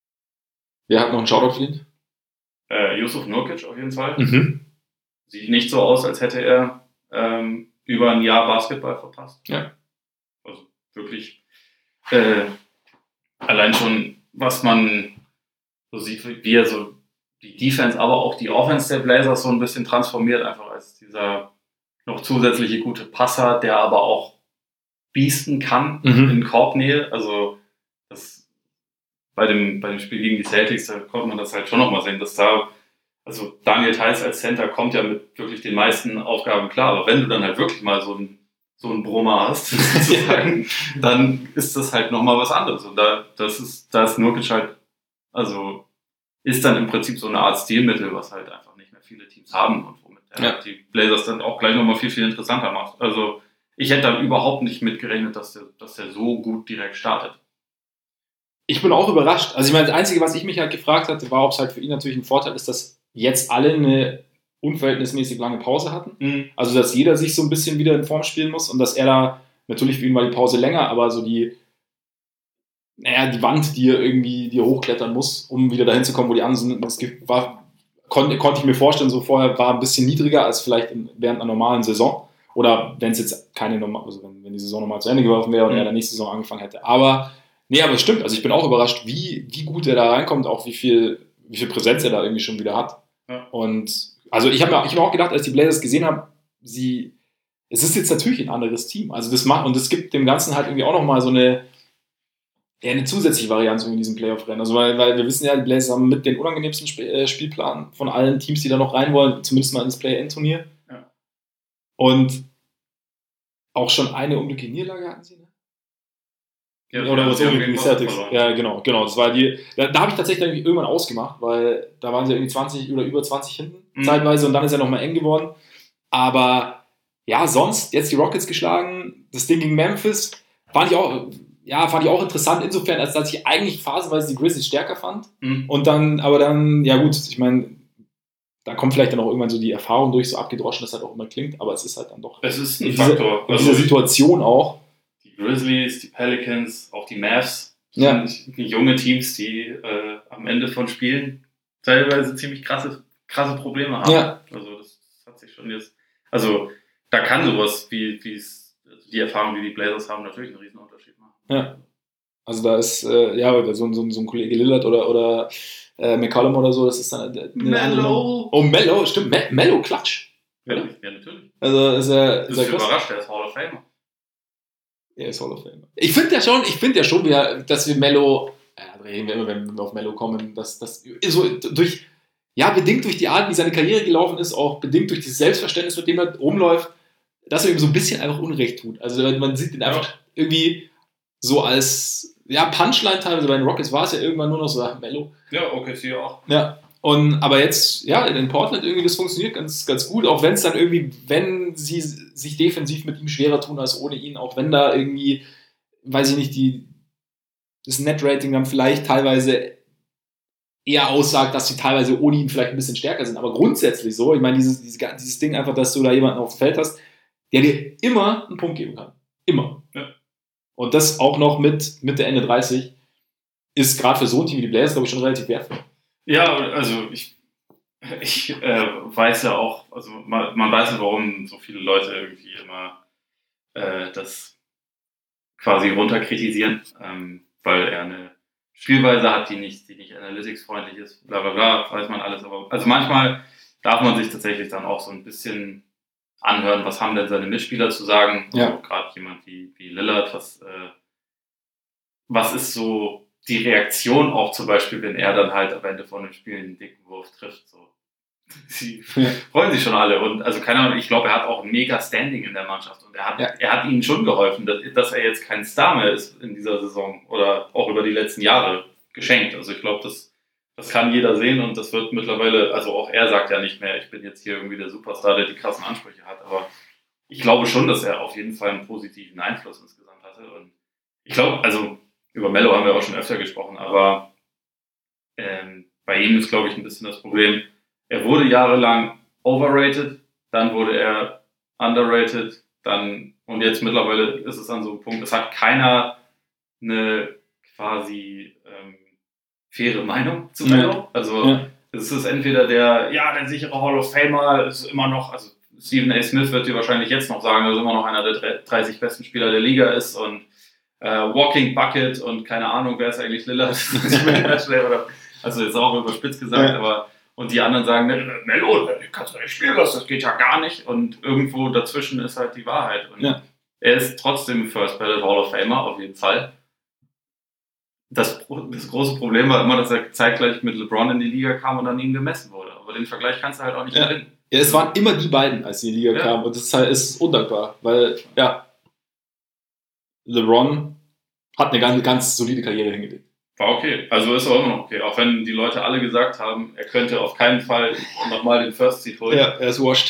Wer hat noch einen Shoutout verdient? Jusuf Nurkic auf jeden Fall. Sieht nicht so aus, als hätte er über ein Jahr Basketball verpasst. Ja. Also wirklich allein schon, was man so sieht, wie er so die Defense, aber auch die Offense der Blazers so ein bisschen transformiert, einfach als dieser noch zusätzliche gute Passer, der aber auch biesten kann in Korbnähe. Also das bei dem Spiel gegen die Celtics, da konnte man das halt schon nochmal sehen, dass also Daniel Theis als Center kommt ja mit wirklich den meisten Aufgaben klar, aber wenn du dann halt wirklich mal so einen Brummer hast, sozusagen, dann ist das halt nochmal was anderes. Und da ist Nurkic halt, also ist dann im Prinzip so eine Art Stilmittel, was halt einfach nicht mehr viele Teams haben und womit die Blazers dann auch gleich nochmal viel, viel interessanter macht. Also ich hätte da überhaupt nicht mitgerechnet, dass der so gut direkt startet. Ich bin auch überrascht. Also ich meine, das Einzige, was ich mich halt gefragt hatte, war, ob es halt für ihn natürlich ein Vorteil ist, dass jetzt alle eine unverhältnismäßig lange Pause hatten. Also dass jeder sich so ein bisschen wieder in Form spielen muss und dass er da, natürlich für ihn war die Pause länger, aber so die Wand, die er hochklettern muss, um wieder dahin zu kommen, wo die anderen sind, konnte ich mir vorstellen, so vorher war ein bisschen niedriger als vielleicht während einer normalen Saison. Oder wenn es jetzt keine normal, also wenn die Saison nochmal zu Ende geworfen wäre und er dann nächste Saison angefangen hätte. Aber es stimmt. Also ich bin auch überrascht, wie gut er da reinkommt, auch wie viel Präsenz er da irgendwie schon wieder hat. Ja. Und also ich hab mir auch gedacht, als die Blazers gesehen haben, es ist jetzt natürlich ein anderes Team. Also es gibt dem Ganzen halt irgendwie auch nochmal so eine zusätzliche Variante in diesem Playoff-Rennen. Also weil wir wissen ja, die Blazers haben mit den unangenehmsten Spielplan von allen Teams, die da noch rein wollen, zumindest mal ins Play-In-Turnier. Ja. Und auch schon eine unglückliche Niederlage hatten sie, ne? Ja, oder was irgendwie die Celtics. Ja, genau. Das war da habe ich tatsächlich irgendwie irgendwann ausgemacht, weil da waren sie irgendwie 20 oder über 20 hinten zeitweise und dann ist er nochmal eng geworden. Aber ja, sonst jetzt die Rockets geschlagen, das Ding gegen Memphis fand ich auch interessant insofern, als dass ich eigentlich phasenweise die Grizzlies stärker fand. Und dann, ja gut, ich meine, da kommt vielleicht dann auch irgendwann so die Erfahrung durch, so abgedroschen das halt auch immer klingt, aber es ist halt dann doch es ist ein Faktor. In dieser Situation auch. Die Grizzlies, die Pelicans, auch die Mavs sind junge Teams, die am Ende von Spielen teilweise ziemlich krasse Probleme haben. Ja. Also das hat sich schon jetzt, also da kann sowas wie die Erfahrung, die die Blazers haben, natürlich einen riesen Unterschied machen. Ja. Also da ist so ein Kollege Lillard oder McCollum oder so, das ist dann Melo! Oh, Melo, stimmt, Melo Klatsch. Ja, natürlich. Also ist er überrascht, der ist Hall of Famer. Er ist Hall of Famer. Ich finde ja schon, dass wir Melo, reden wir immer, wenn wir auf Melo kommen, dass so bedingt durch die Art, wie seine Karriere gelaufen ist, auch bedingt durch dieses Selbstverständnis, mit dem er rumläuft, dass er ihm so ein bisschen einfach Unrecht tut. Also man sieht ihn einfach irgendwie so als Punchline teilweise. Bei den Rockets war es ja irgendwann nur noch so, Melo. Ja, okay, sie auch. Ja. Aber jetzt, in Portland irgendwie, das funktioniert ganz, ganz gut, auch wenn es dann irgendwie, wenn sie sich defensiv mit ihm schwerer tun als ohne ihn, auch wenn da irgendwie, weiß ich nicht, das Net-Rating dann vielleicht teilweise eher aussagt, dass sie teilweise ohne ihn vielleicht ein bisschen stärker sind, aber grundsätzlich so, ich meine, dieses Ding einfach, dass du da jemanden auf dem Feld hast, der dir immer einen Punkt geben kann. Immer. Ja. Und das auch noch mit Mitte, Ende 30 ist gerade für so ein Team wie die Blazers, glaube ich, schon relativ wertvoll. Ja, also ich weiß ja auch, also man weiß ja, warum so viele Leute irgendwie immer das quasi runterkritisieren, weil er eine Spielweise hat, die nicht analytics-freundlich ist, bla bla bla, weiß man alles. Aber also manchmal darf man sich tatsächlich dann auch so ein bisschen anhören, was haben denn seine Mitspieler zu sagen. Ja. Also gerade jemand wie Lillard, was ist so die Reaktion auch zum Beispiel, wenn er dann halt am Ende von dem Spiel einen dicken Wurf trifft. So. Sie freuen sich schon alle. Und also keine Ahnung, ich glaube, er hat auch ein mega Standing in der Mannschaft. Und er hat ihnen schon geholfen, dass er jetzt kein Star mehr ist in dieser Saison oder auch über die letzten Jahre geschenkt. Also ich glaube, das kann jeder sehen und das wird mittlerweile, also auch er sagt ja nicht mehr, ich bin jetzt hier irgendwie der Superstar, der die krassen Ansprüche hat. Aber ich glaube schon, dass er auf jeden Fall einen positiven Einfluss insgesamt hatte. Und ich glaube, also über Melo haben wir auch schon öfter gesprochen, aber bei ihm ist, glaube ich, ein bisschen das Problem, er wurde jahrelang overrated, dann wurde er underrated, und jetzt mittlerweile ist es an so einem Punkt, es hat keiner eine quasi faire Meinung zu Melo. Ja. Also es ist entweder der sichere Hall of Famer, ist immer noch, also Stephen A. Smith wird dir wahrscheinlich jetzt noch sagen, dass er immer noch einer der 30 besten Spieler der Liga ist und Walking Bucket und keine Ahnung, wer ist eigentlich Lillard? Also jetzt auch überspitzt gesagt, aber und die anderen sagen, Melo, kannst du nicht spielen lassen, das geht ja gar nicht. Und irgendwo dazwischen ist halt die Wahrheit. Und er ist trotzdem First Ballot Hall of Famer, auf jeden Fall. Das große Problem war immer, dass er zeitgleich mit LeBron in die Liga kam und an ihm gemessen wurde. Aber den Vergleich kannst du halt auch nicht gewinnen. Ja, es waren immer die beiden, als sie in die Liga kamen. Und das ist undankbar, weil, LeBron hat eine ganz solide Karriere hingelegt. War okay. Also ist auch immer noch okay. Auch wenn die Leute alle gesagt haben, er könnte auf keinen Fall nochmal den First Seed holen. Ja, er ist washed.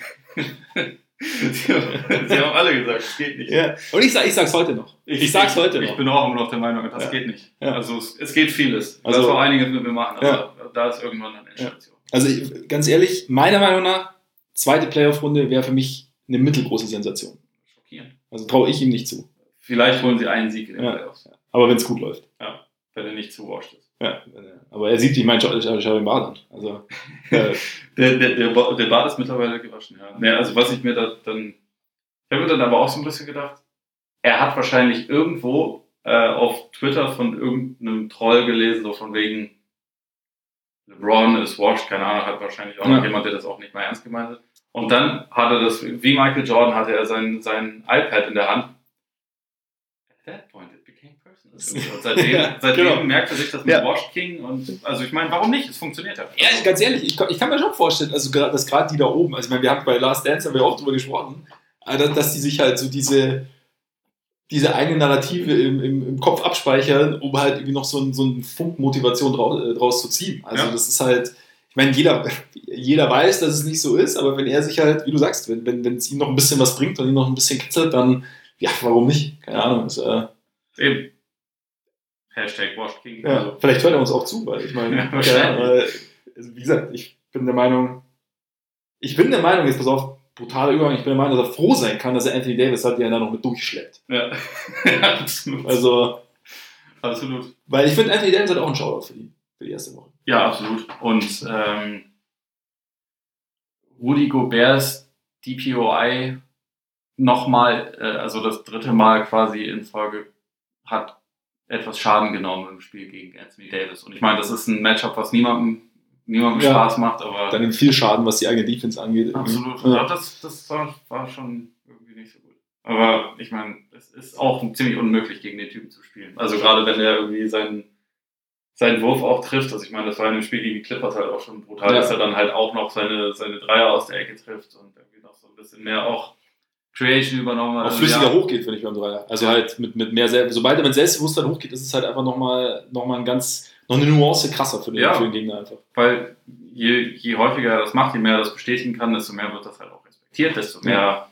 Sie haben alle gesagt, es geht nicht. Ja. Und ich sag's heute noch. Ich bin auch immer noch der Meinung, das geht nicht. Ja. Also es geht vieles. Also, das ist auch einiges mit mir machen, aber da ist irgendwann eine Endstation. Also ganz ehrlich, meiner Meinung nach, zweite Playoff-Runde wäre für mich eine mittelgroße Sensation. Schockierend. Also traue ich ihm nicht zu. Vielleicht holen sie einen Sieg in den Playoffs. Ja. Aber wenn es gut läuft. Ja, wenn er nicht zu washed ist. Ja, aber er sieht, ich meine, schau den Bart an. Also, der Bart ist mittlerweile gewaschen, ja. Also was ich mir da dann habe mir dann aber auch so ein bisschen gedacht, er hat wahrscheinlich irgendwo auf Twitter von irgendeinem Troll gelesen, so von wegen LeBron ist washed, keine Ahnung, hat wahrscheinlich auch noch jemand, der das auch nicht mal ernst gemeint hat. Und dann hat er das, wie Michael Jordan, hatte er sein iPad in der Hand. At that point it became personal. Und seitdem merkt er sich das mit Washed King und also ich meine, warum nicht? Es funktioniert ja. Ja, ganz ehrlich, ich kann mir schon vorstellen, also dass gerade die da oben, also ich meine, wir haben bei Last Dance haben wir auch drüber gesprochen, dass die sich halt so diese eigene Narrative im Kopf abspeichern, um halt irgendwie noch so einen Funken Motivation draus zu ziehen. Also das ist halt, ich meine, jeder weiß, dass es nicht so ist, aber wenn er sich halt, wie du sagst, wenn es ihm noch ein bisschen was bringt und ihn noch ein bisschen kitzelt, dann, ja, warum nicht? Keine Ahnung. Eben. Hashtag Washed King. Ja, also. Vielleicht hört er uns auch zu, weil ich meine, wie gesagt, ich bin der Meinung, jetzt pass auf, brutaler Übergang, ich bin der Meinung, dass er froh sein kann, dass er Anthony Davis hat, der ihn da noch mit durchschleppt. Ja, absolut. Also, absolut. Weil ich finde, Anthony Davis hat auch einen Shoutout für die erste Woche. Ja, absolut. Und Rudy Goberts DPOI nochmal, also das 3. Mal quasi in Folge, hat etwas Schaden genommen im Spiel gegen Anthony Davis. Und ich meine, das ist ein Matchup, was niemandem Spaß macht, aber... Dann nimmt viel Schaden, was die eigene Defense angeht. Absolut. Ja. Das war schon irgendwie nicht so gut. Aber ich meine, es ist auch ziemlich unmöglich, gegen den Typen zu spielen. Also gerade wenn er irgendwie seinen Wurf auch trifft, also ich meine, das war in dem Spiel gegen die Clippers halt auch schon brutal, dass er dann halt auch noch seine Dreier aus der Ecke trifft und irgendwie noch so ein bisschen mehr auch Creation übernommen hat. Auch flüssiger hochgeht, finde ich, beim Dreier. Also halt mit mehr sobald er mit Selbstbewusstsein hochgeht, ist es halt einfach nochmal eine Nuance krasser für den Gegner einfach. Weil je häufiger er das macht, je mehr er das bestätigen kann, desto mehr wird das halt auch respektiert, desto mehr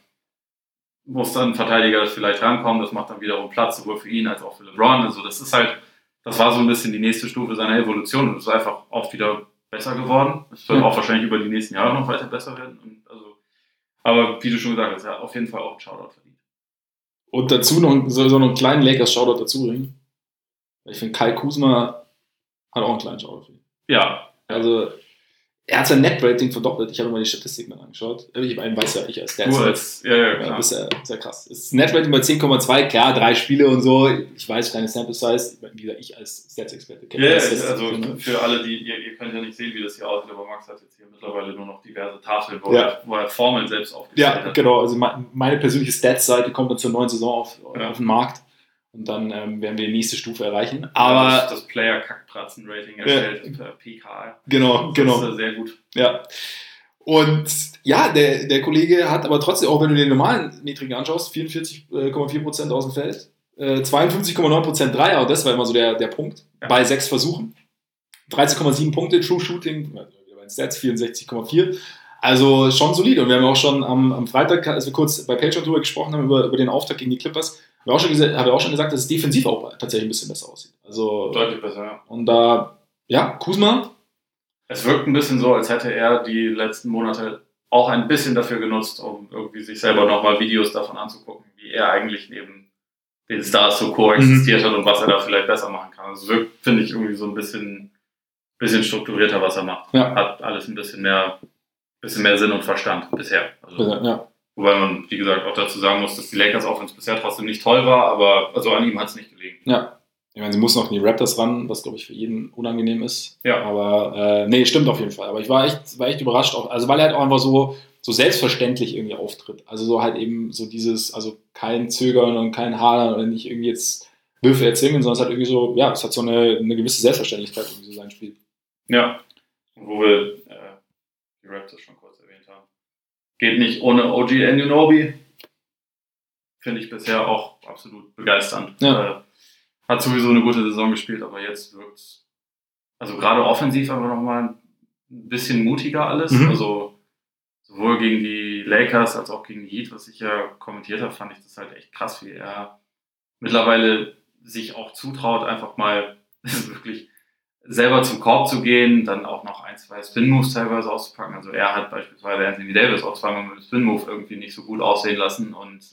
muss dann ein Verteidiger vielleicht rankommen, das macht dann wiederum Platz, sowohl für ihn als auch für LeBron. Also das war so ein bisschen die nächste Stufe seiner Evolution und es ist einfach auch wieder besser geworden. Es wird auch wahrscheinlich über die nächsten Jahre noch weiter besser werden. Aber wie du schon gesagt hast, er hat auf jeden Fall auch einen Shoutout verdient. Und dazu noch einen kleinen Lakers-Shoutout dazu bringen. Ich finde, Kai Kuzma hat auch einen kleinen Shoutout verdient. Ja. Also, er hat sein Net-Rating verdoppelt. Ich habe mir die Statistiken angeschaut. Ich weiß ja, ich als Stats. klar. Das ist ja krass. Das Net-Rating bei 10,2, klar, 3 Spiele und so. Ich weiß, kleine Sample-Size. Wie gesagt, ich als Stats-Experte kenne das. Also für alle, ihr könnt ja nicht sehen, wie das hier aussieht, aber Max hat jetzt hier mittlerweile nur noch diverse Tafeln, wo er Formeln selbst aufgestellt hat. Ja, genau. Also meine persönliche Stats-Seite kommt dann zur neuen Saison auf den Markt. Und dann werden wir die nächste Stufe erreichen. Aber das Player-Kackpratzen-Rating erstellt per PK. Genau. Das ist sehr gut. Ja. Und ja, der Kollege hat aber trotzdem, auch wenn du den normalen Metriken anschaust, 44,4% aus dem Feld, 52,9% Dreier, und das war immer so der Punkt, bei 6 Versuchen. 13,7 Punkte, True Shooting, bei den Stats 64,4. Also schon solide. Und wir haben auch schon am Freitag, als wir kurz bei Patreon drüber gesprochen haben, über den Auftakt gegen die Clippers, habe ich auch schon gesagt, dass es defensiv auch tatsächlich ein bisschen besser aussieht. Also, deutlich besser, ja. Und da, Kuzma. Es wirkt ein bisschen so, als hätte er die letzten Monate auch ein bisschen dafür genutzt, um irgendwie sich selber nochmal Videos davon anzugucken, wie er eigentlich neben den Stars so koexistiert hat und was er da vielleicht besser machen kann. Also es wirkt, finde ich, irgendwie so ein bisschen strukturierter, was er macht. Ja. Hat alles ein bisschen mehr Sinn und Verstand bisher. Also, ja. Wobei man, wie gesagt, auch dazu sagen muss, dass die Lakers Offense bisher trotzdem nicht toll war, aber also an ihm hat es nicht gelegen. Ja. Ich meine, sie muss noch in die Raptors ran, was, glaube ich, für jeden unangenehm ist. Ja. Aber, stimmt auf jeden Fall. Aber ich war echt überrascht, auch, also weil er halt auch einfach so selbstverständlich irgendwie auftritt. Also so halt eben so dieses, also kein Zögern und kein Hadern oder nicht irgendwie jetzt Würfe erzwingen, sondern es hat irgendwie so, es hat so eine gewisse Selbstverständlichkeit irgendwie so sein Spiel. Ja. Und wo wir die Raptors schon kurz erwähnt haben. Geht nicht ohne OG Anunoby. Finde ich bisher auch absolut begeisternd. Ja. Hat sowieso eine gute Saison gespielt, aber jetzt wirkt es, also gerade offensiv aber nochmal ein bisschen mutiger alles. Also sowohl gegen die Lakers als auch gegen die Heat, was ich ja kommentiert habe, fand ich das halt echt krass, wie er mittlerweile sich auch zutraut, einfach mal wirklich selber zum Korb zu gehen, dann auch noch 1, 2 Spin-Moves teilweise auszupacken. Also er hat beispielsweise Anthony Davis auch zweimal mit dem Spin-Move irgendwie nicht so gut aussehen lassen und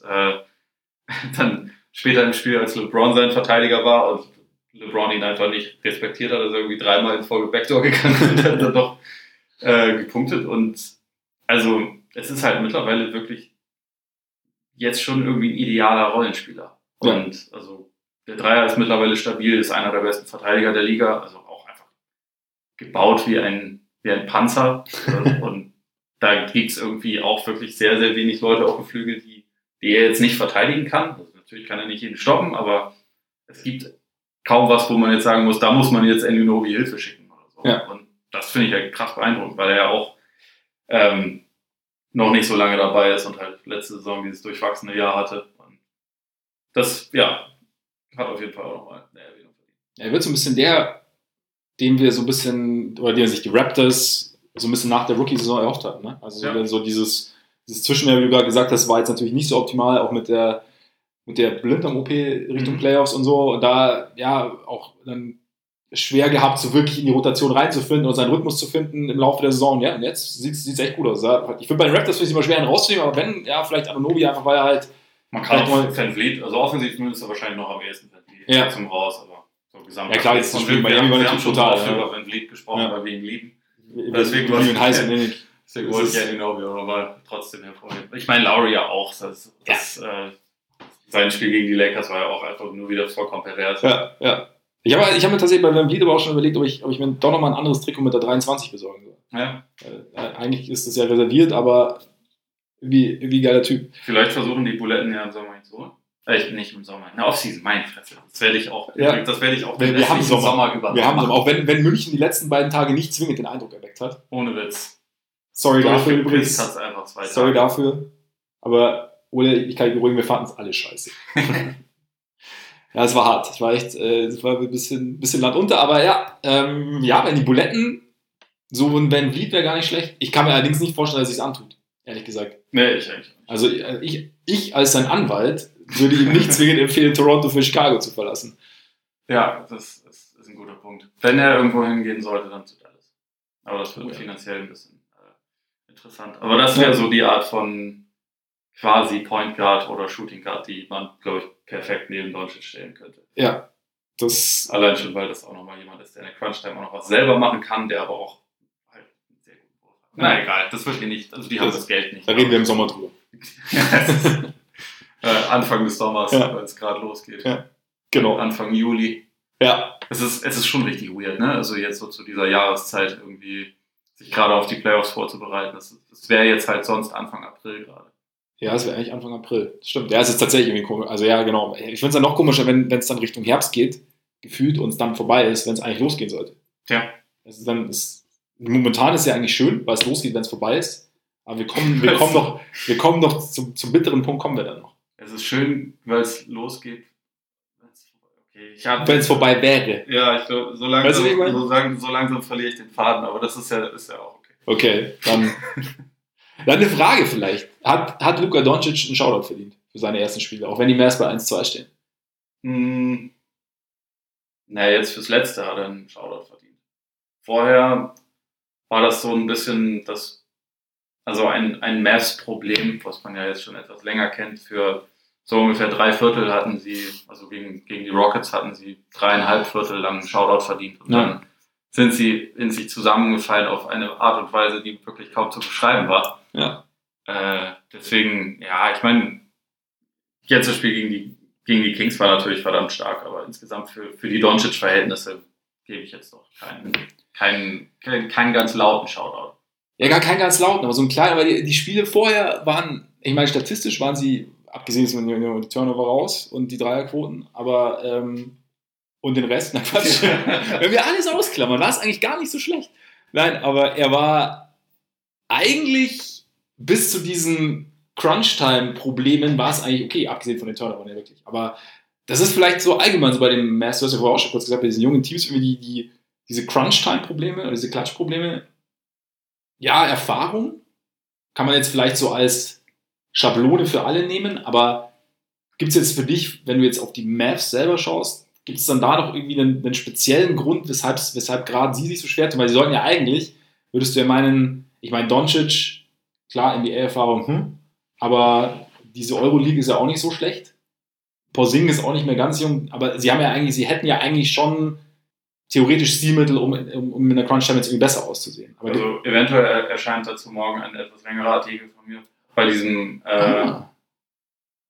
dann später im Spiel, als LeBron sein Verteidiger war und LeBron ihn einfach nicht respektiert hat, also irgendwie 3-mal in Folge Backdoor gegangen und dann doch gepunktet. Und also es ist halt mittlerweile wirklich jetzt schon irgendwie ein idealer Rollenspieler. Ja. Und also der Dreier ist mittlerweile stabil, ist einer der besten Verteidiger der Liga, also auch einfach gebaut wie ein Panzer. Und da gibt es irgendwie auch wirklich sehr, sehr wenig Leute auf dem Flügel, die er jetzt nicht verteidigen kann. Also natürlich kann er nicht jeden stoppen, aber es gibt kaum was, wo man jetzt sagen muss, da muss man jetzt Anunoby Hilfe schicken oder so. Ja. Und das finde ich ja krass beeindruckend, weil er ja auch noch nicht so lange dabei ist und halt letzte Saison dieses durchwachsene Jahr hatte. Und das, ja, hat auf jeden Fall auch nochmal eine Erwähnung verdient. Er wird so ein bisschen den wir so ein bisschen, oder den sich die Raptors so ein bisschen nach der Rookie-Saison erhofft hatten. Ne? Also so dieses Zwischenjahr, wie du gerade gesagt hast, war jetzt natürlich nicht so optimal, auch mit der Blinddarm-OP Richtung Playoffs und so. Und da, ja, auch dann schwer gehabt, so wirklich in die Rotation reinzufinden und seinen Rhythmus zu finden im Laufe der Saison. Ja, und jetzt sieht es echt gut aus. Ich finde bei den Raptors immer schwer, ihn rauszunehmen, aber wenn, ja, vielleicht Anunoby einfach, weil er halt. Man kann auch Van Vliet, also offensiv zumindest er wahrscheinlich noch am ehesten Van Vliet zum Raus, aber so gesamt. Ja, klar, jetzt von Spiel wir haben schon total über Van Vliet gesprochen, weil wir ihn lieben. Deswegen wollte ich Anunoby aber mal trotzdem hervorheben. Ich meine, Lowry ja auch. Sein Spiel gegen die Lakers war ja auch einfach nur wieder vollkommen pervers. Ja. Ich hab mir tatsächlich bei Van Vliet aber auch schon überlegt, ob ich mir doch nochmal ein anderes Trikot mit der 23 besorgen soll. Ja. Eigentlich ist das ja reserviert, aber wie geiler Typ. Vielleicht versuchen die Buletten ja im Sommer jetzt so. Nicht im Sommer, in der Offseason, meine Fresse. Das werde ich auch. Ja. Das werde ich auch wir haben Sommer über. Wir haben auch wenn München die letzten beiden Tage nicht zwingend den Eindruck erweckt hat. Ohne Witz. Sorry dafür übrigens. Einfach 2 Tage. Sorry dafür. Aber ich kann dich beruhigen, wir fanden es alle scheiße. Ja, es war hart. Es war ein bisschen Land unter, aber wenn die Buletten, so ein Van Vliet wäre gar nicht schlecht. Ich kann mir allerdings nicht vorstellen, dass es antut, ehrlich gesagt. Nee, ich eigentlich nicht. Also ich als sein Anwalt würde ihm nicht zwingend empfehlen, Toronto für Chicago zu verlassen. Ja, das ist ein guter Punkt. Wenn er irgendwo hingehen sollte, dann zu Dallas. Aber das wird finanziell ein bisschen interessant. Aber das wäre so die Art von quasi Point Guard oder Shooting Guard, die man, glaube ich, perfekt neben Doncic stellen könnte. Ja, das... Allein schon, weil das auch nochmal jemand ist, der in der Crunch-Time auch noch was selber machen kann, der aber auch halt einen sehr guten Wurf hat. Na egal, das wird hier nicht, also die haben das Geld nicht. Da reden wir im Sommer drüber. Anfang des Sommers, weil es gerade losgeht. Ja, genau. Anfang Juli. Ja. Es ist schon richtig weird, ne? Also jetzt so zu dieser Jahreszeit irgendwie sich gerade auf die Playoffs vorzubereiten. Das wäre jetzt halt sonst Anfang April gerade. Ja, es wäre eigentlich Anfang April. Das stimmt. Ja, es ist tatsächlich irgendwie komisch. Also ja, genau. Ich finde es dann noch komischer, wenn es dann Richtung Herbst geht, gefühlt, und es dann vorbei ist, wenn es eigentlich losgehen sollte. Ja. Momentan ist es ja eigentlich schön, weil es losgeht, wenn es vorbei ist. Aber wir kommen noch zum bitteren Punkt, kommen wir dann noch. Es ist schön, weil es losgeht. Wenn es vorbei wäre. Ja, ich glaube, so langsam verliere ich den Faden, aber das ist ja auch okay. Okay, dann eine Frage vielleicht. Hat Luka Doncic einen Shoutout verdient für seine ersten Spiele, auch wenn die Mavs bei 1-2 stehen? Jetzt fürs Letzte hat er einen Shoutout verdient. Vorher war das so ein bisschen ein Mavs-Problem, was man ja jetzt schon etwas länger kennt. Für so ungefähr 3/4 hatten sie, also gegen die Rockets hatten sie 3,5 Viertel lang einen Shoutout verdient. Und dann sind sie in sich zusammengefallen auf eine Art und Weise, die wirklich kaum zu beschreiben war. Ja. Deswegen, ich meine, jetzt das Spiel gegen die Kings war natürlich verdammt stark, aber insgesamt für die Doncic-Verhältnisse gebe ich jetzt doch keinen ganz lauten Shoutout. Ja, gar keinen ganz lauten, aber so ein kleiner, weil die Spiele vorher waren, ich meine, statistisch waren sie, abgesehen von die Turnover raus und die Dreierquoten, aber und den Rest, na Quatsch, wenn wir alles ausklammern, war es eigentlich gar nicht so schlecht. Nein, aber er war eigentlich bis zu diesen Crunch-Time-Problemen war es eigentlich okay, abgesehen von den Turnovern ja wirklich. Aber das ist vielleicht so allgemein so bei den Mavs, du hast ja vorher auch schon kurz gesagt, bei diesen jungen Teams irgendwie diese Crunch-Time-Probleme oder diese Klatsch-Probleme. Ja, Erfahrung kann man jetzt vielleicht so als Schablone für alle nehmen, aber gibt es jetzt für dich, wenn du jetzt auf die Mavs selber schaust, gibt es dann da noch irgendwie einen speziellen Grund, weshalb gerade sie sich so schwer tun? Weil sie sollten ja eigentlich, würdest du ja meinen, ich meine Doncic, klar, NBA-Erfahrung, aber diese Euroleague ist ja auch nicht so schlecht. Porzingis ist auch nicht mehr ganz jung, aber sie hätten ja eigentlich schon theoretisch Stilmittel, um in der Crunch-Time jetzt irgendwie besser auszusehen. Aber also eventuell erscheint dazu morgen ein etwas längerer Artikel von mir bei diesem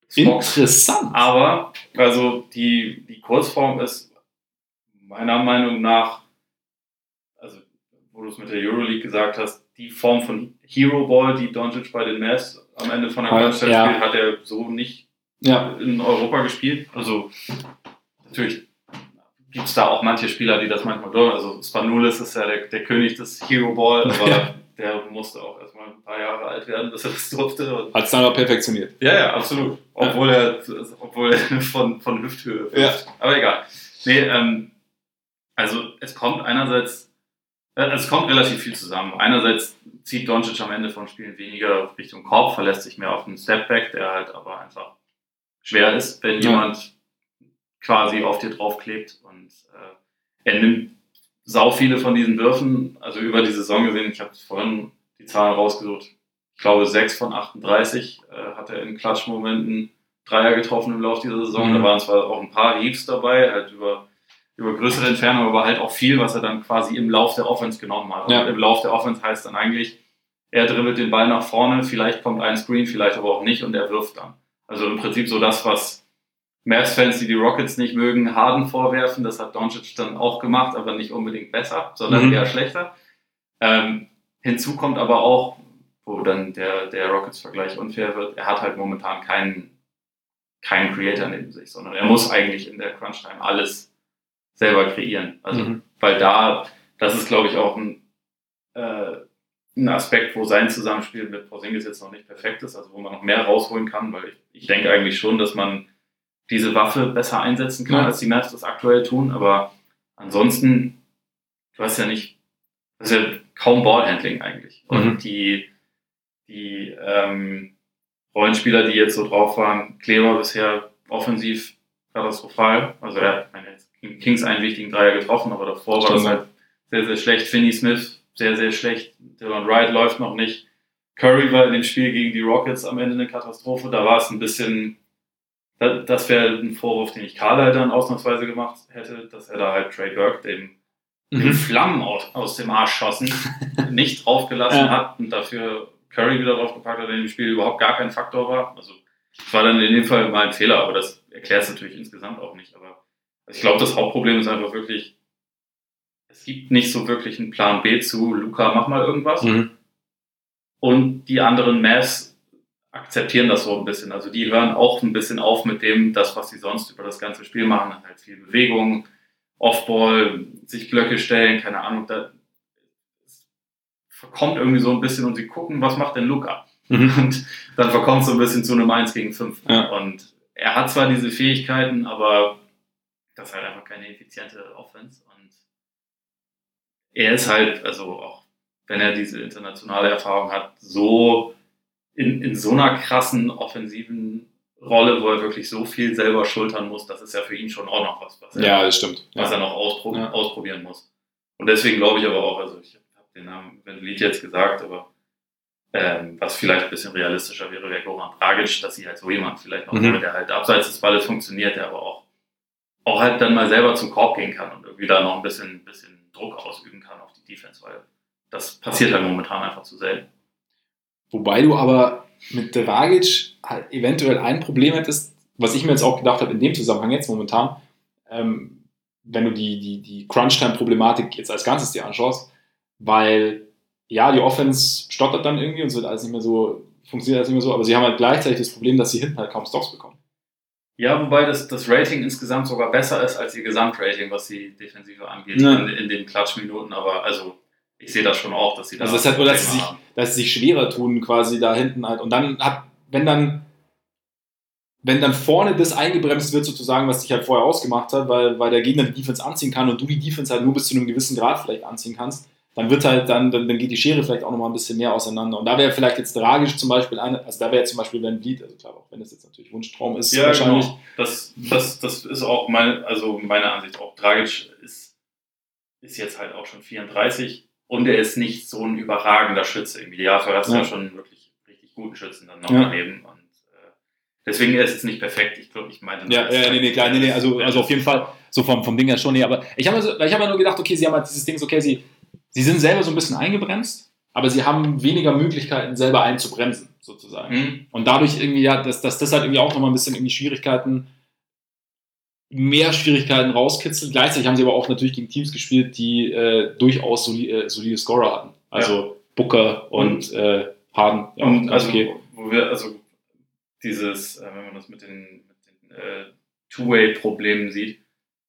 Interessant. Aber, also die Kurzform ist meiner Meinung nach, also wo du es mit der Euroleague gesagt hast, die Form von Hero Ball, die Doncic bei den Mavs am Ende von der Crunch-Time spielt, hat er so nicht in Europa gespielt. Also natürlich gibt es da auch manche Spieler, die das manchmal tun. Also Spanoulis ist ja der König des Hero Ball, aber der musste auch erstmal ein paar Jahre alt werden, bis er das durfte. Hat es dann auch perfektioniert. Ja, absolut. Obwohl er von Hüfthöhe wirft. Aber egal. Nee, also es kommt relativ viel zusammen. Einerseits zieht Doncic am Ende von Spielen weniger Richtung Korb, verlässt sich mehr auf einen Stepback, der halt aber einfach schwer ist, wenn jemand quasi auf dir draufklebt. Und er nimmt sau viele von diesen Würfen, also über die Saison gesehen, ich habe vorhin die Zahlen rausgesucht, ich glaube 6 von 38 hat er in Klatschmomenten Dreier getroffen im Laufe dieser Saison. Da waren zwar auch ein paar Heaves dabei, halt über größere Entfernung, aber halt auch viel, was er dann quasi im Lauf der Offense genommen hat. Und im Lauf der Offense heißt dann eigentlich, er dribbelt den Ball nach vorne, vielleicht kommt ein Screen, vielleicht aber auch nicht und er wirft dann. Also im Prinzip so das, was Mavs-Fans, die Rockets nicht mögen, Harden vorwerfen, das hat Doncic dann auch gemacht, aber nicht unbedingt besser, sondern eher schlechter. Hinzu kommt aber auch, wo dann der Rockets-Vergleich unfair wird, er hat halt momentan keinen Creator neben sich, sondern er muss eigentlich in der Crunch-Time alles selber kreieren. Also, weil das ist, glaube ich, auch ein Aspekt, wo sein Zusammenspiel mit Porzingis jetzt noch nicht perfekt ist, also wo man noch mehr rausholen kann, weil ich denke eigentlich schon, dass man diese Waffe besser einsetzen kann, als die Mavs das aktuell tun, aber ansonsten, das ist ja kaum Ballhandling eigentlich. Und die Rollenspieler, die jetzt so drauf waren, Kleber bisher offensiv katastrophal, also er hat in Kings einen wichtigen Dreier getroffen, aber davor war das halt sehr, sehr schlecht. Finney Smith sehr, sehr schlecht. Dylan Wright läuft noch nicht. Curry war in dem Spiel gegen die Rockets am Ende eine Katastrophe. Da war es ein bisschen, das wäre ein Vorwurf, den ich Carlisle dann ausnahmsweise gemacht hätte, dass er da halt Trey Burke den Flammen aus dem Arsch schossen, nicht draufgelassen hat und dafür Curry wieder draufgepackt hat, der in dem Spiel überhaupt gar kein Faktor war. Also das war dann in dem Fall mal ein Fehler, aber das erklärt es natürlich insgesamt auch nicht. Aber ich glaube, das Hauptproblem ist einfach wirklich, es gibt nicht so wirklich einen Plan B zu Luka, mach mal irgendwas. Und die anderen Mavs akzeptieren das so ein bisschen. Also die hören auch ein bisschen auf mit dem, was sie sonst über das ganze Spiel machen. Halt viel Bewegung, Offball, sich Blöcke stellen, keine Ahnung. Da verkommt irgendwie so ein bisschen und sie gucken, was macht denn Luka? Und dann verkommt es so ein bisschen zu einem 1 gegen 5. Und er hat zwar diese Fähigkeiten, aber das ist halt einfach keine effiziente Offense. Und er ist halt, also auch wenn er diese internationale Erfahrung hat, so in so einer krassen offensiven Rolle, wo er wirklich so viel selber schultern muss, das ist ja für ihn schon auch noch was das stimmt. Was er noch ausprobieren muss. Und deswegen glaube ich aber auch, also ich habe den Namen Lied jetzt gesagt, aber was vielleicht ein bisschen realistischer wäre Goran Dragic, dass sie halt so jemand vielleicht noch, der halt abseits des Balles funktioniert, der aber auch halt dann mal selber zum Korb gehen kann und irgendwie da noch ein bisschen Druck ausüben kann auf die Defense, weil das passiert halt momentan einfach zu selten. Wobei du aber mit Dragic halt eventuell ein Problem hättest, was ich mir jetzt auch gedacht habe in dem Zusammenhang jetzt momentan, wenn du die Crunch-Time-Problematik jetzt als Ganzes dir anschaust, weil die Offense stottert dann irgendwie und es wird alles nicht mehr so, funktioniert alles nicht mehr so, aber sie haben halt gleichzeitig das Problem, dass sie hinten halt kaum Stocks bekommen. Ja, wobei das Rating insgesamt sogar besser ist als ihr Gesamtrating, was die Defensive angeht, in den Klatschminuten, aber also ich sehe das schon auch, dass sie da... Also das ist halt nur, dass sie sich schwerer tun quasi da hinten halt und dann wenn dann vorne das eingebremst wird sozusagen, was sich halt vorher ausgemacht hat, weil der Gegner die Defense anziehen kann und du die Defense halt nur bis zu einem gewissen Grad vielleicht anziehen kannst, dann wird halt dann geht die Schere vielleicht auch nochmal ein bisschen mehr auseinander. Und da wäre vielleicht jetzt Dragic zum Beispiel also da wäre jetzt zum Beispiel Van Vliet, also klar, auch wenn das jetzt natürlich Wunschtraum ist, wahrscheinlich. Genau. Das ist auch meine Ansicht auch. Dragic ist jetzt halt auch schon 34 und er ist nicht so ein überragender Schütze. Im Idealfall hast du ja schon wirklich richtig guten Schützen dann noch daneben. Und deswegen ist es jetzt nicht perfekt. Ich glaube, ich meine... Nee, also auf jeden Fall so vom Ding her schon. Nee, aber ich habe ja nur gedacht, okay, sie haben halt dieses Ding, okay, sie sind selber so ein bisschen eingebremst, aber sie haben weniger Möglichkeiten, selber einzubremsen, sozusagen. Und dadurch irgendwie, dass das halt irgendwie auch nochmal ein bisschen irgendwie mehr Schwierigkeiten rauskitzelt. Gleichzeitig haben sie aber auch natürlich gegen Teams gespielt, die durchaus solide Scorer hatten. Also Booker und Harden. Ja, und also, okay. Wo wir, also dieses, wenn man das mit den Two-Way-Problemen sieht,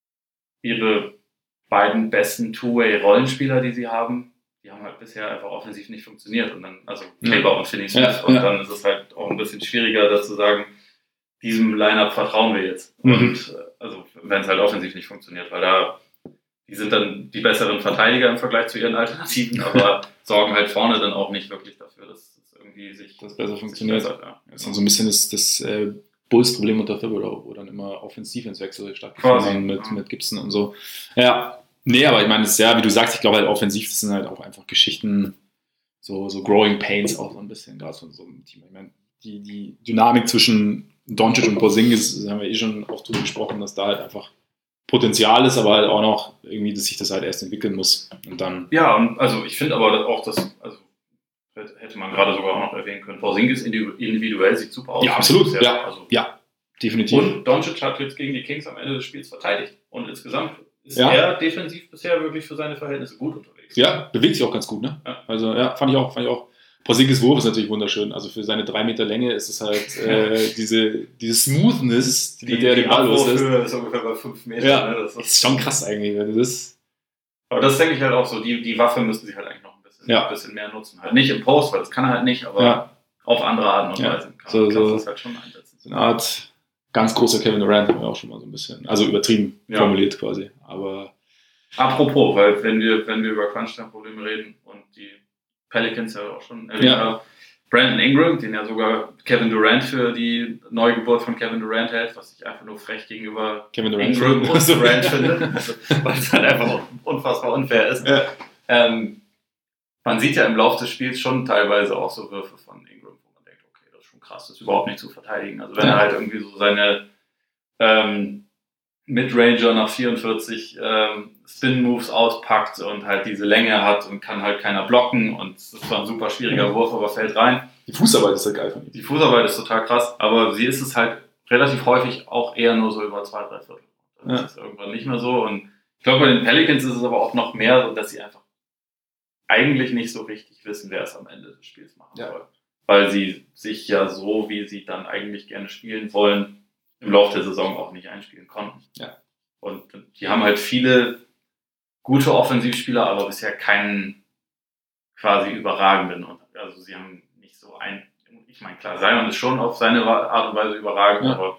ihre beiden besten Two-Way-Rollenspieler, die sie haben, die haben halt bisher einfach offensiv nicht funktioniert. Und dann, also Kleber und Finney Smith. Und dann ist es halt auch ein bisschen schwieriger, das zu sagen, diesem Line-Up vertrauen wir jetzt. Und also wenn es halt offensiv nicht funktioniert, weil die sind dann die besseren Verteidiger im Vergleich zu ihren Alternativen, aber sorgen halt vorne dann auch nicht wirklich dafür, dass es irgendwie das besser funktioniert. Das ist dann so ein bisschen das Bulls-Problem unter Thibodeau, wo dann immer Offensivwechsel stattgefunden haben mit Gibson und so. Ja, nee, aber ich meine, das ist ja, wie du sagst, ich glaube halt offensiv, das sind halt auch einfach Geschichten, so Growing Pains auch so ein bisschen, gerade von so einem Team. Ich meine, die Dynamik zwischen Doncic und Porzingis, da haben wir schon oft drüber gesprochen, dass da halt einfach Potenzial ist, aber halt auch noch irgendwie, dass sich das halt erst entwickeln muss. Und dann. Ja, und also ich finde aber auch, also hätte man gerade sogar auch noch erwähnen können, Porzingis individuell sieht super aus. Ja, absolut. Ja, definitiv. Und Doncic hat jetzt gegen die Kings am Ende des Spiels verteidigt. Und insgesamt ist er defensiv bisher wirklich für seine Verhältnisse gut unterwegs. Ja, bewegt sich auch ganz gut, ne? Ja. Also ja, fand ich auch. Porzingis Wurf ist natürlich wunderschön. Also für seine 3 Meter Länge ist es halt diese Smoothness, mit der der Ball los ist. Ist ungefähr bei 5 Metern. Ja, ne? Das ist schon krass eigentlich. Aber das denke ich halt auch so. Die Waffe müssen sie halt eigentlich noch ein bisschen mehr nutzen. Halt nicht im Post, weil das kann er halt nicht, aber auf andere Arten und Weisen kann das halt schon einsetzen. So eine Art ganz großer Kevin Durant haben wir auch schon mal so ein bisschen, also übertrieben formuliert quasi. Aber apropos, weil wenn wir über Crunch-Time-Probleme reden und die Pelicans ja auch schon erwähnt haben, Brandon Ingram, den ja sogar Kevin Durant für die Neugeburt von Kevin Durant hält, was ich einfach nur frech gegenüber Kevin Durant Ingram und Durant finde, weil es halt einfach unfassbar unfair ist. Ja. Man sieht ja im Laufe des Spiels schon teilweise auch so Würfe von Ingram, wo man denkt, okay, das ist schon krass, das ist überhaupt nicht zu verteidigen. Also wenn er halt irgendwie so seine Midranger nach 44 Spin-Moves auspackt und halt diese Länge hat und kann halt keiner blocken und es ist zwar ein super schwieriger Wurf, aber fällt rein. Die Fußarbeit ist halt geil von ihm. Die Fußarbeit ist total krass, aber sie ist es halt relativ häufig auch eher nur so über 2-3 Viertel. Das ist irgendwann nicht mehr so und ich glaube, bei den Pelicans ist es aber auch noch mehr so, dass sie einfach eigentlich nicht so richtig wissen, wer es am Ende des Spiels machen soll. Weil sie sich ja so, wie sie dann eigentlich gerne spielen wollen, im Laufe der Saison auch nicht einspielen konnten. Ja. Und die haben halt viele gute Offensivspieler, aber bisher keinen quasi überragenden. Also sie haben nicht so ich meine, klar, Zion ist schon auf seine Art und Weise überragend, aber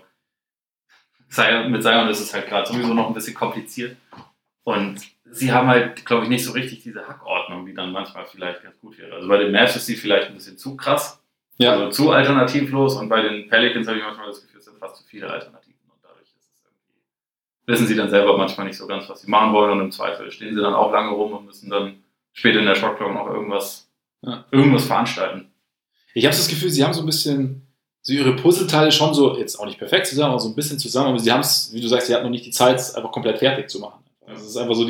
mit Zion ist es halt gerade sowieso noch ein bisschen kompliziert. Und sie haben halt, glaube ich, nicht so richtig diese Hackordnung, die dann manchmal vielleicht ganz gut wäre. Also bei den Mavs ist sie vielleicht ein bisschen zu krass, also zu alternativlos und bei den Pelicans habe ich manchmal das Gefühl, es sind fast zu viele Alternativen und dadurch ist es irgendwie, wissen sie dann selber manchmal nicht so ganz, was sie machen wollen und im Zweifel stehen sie dann auch lange rum und müssen dann später in der Shotclock noch irgendwas veranstalten. Ich habe das Gefühl, sie haben so ein bisschen so ihre Puzzleteile schon so, jetzt auch nicht perfekt zusammen, aber so ein bisschen zusammen, aber sie haben es, wie du sagst, sie hatten noch nicht die Zeit, es einfach komplett fertig zu machen. Also es ist einfach so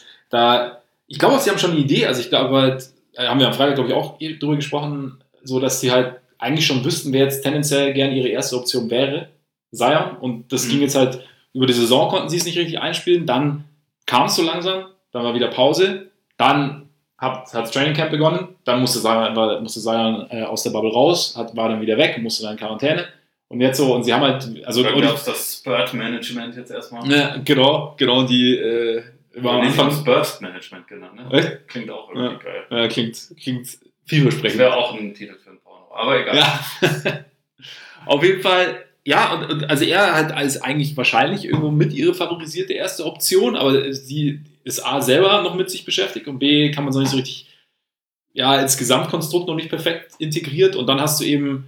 ich glaube, sie haben schon eine Idee, also ich glaube halt, haben wir am Freitag, glaube ich, auch darüber gesprochen, so dass sie halt eigentlich schon wüssten, wer jetzt tendenziell gerne ihre erste Option wäre, Zion, und das ging jetzt halt, über die Saison konnten sie es nicht richtig einspielen, dann kam es so langsam, dann war wieder Pause, dann hat das Training Camp begonnen, dann musste Zion aus der Bubble raus, war dann wieder weg, musste dann in Quarantäne und jetzt so, und sie haben halt, also... Da gab es das Spurt-Management jetzt erstmal. Ja, genau, die... war am Anfang Burst-Management genannt, ne? Echt? Klingt auch irgendwie geil. Ja, klingt vielversprechend. Das wäre auch ein Titel für ein Porno, aber egal. Ja. Auf jeden Fall, ja, und also er hat als eigentlich wahrscheinlich irgendwo mit ihre favorisierte erste Option, aber sie ist A selber noch mit sich beschäftigt und B kann man so nicht so richtig, ins Gesamtkonstrukt noch nicht perfekt integriert und dann hast du eben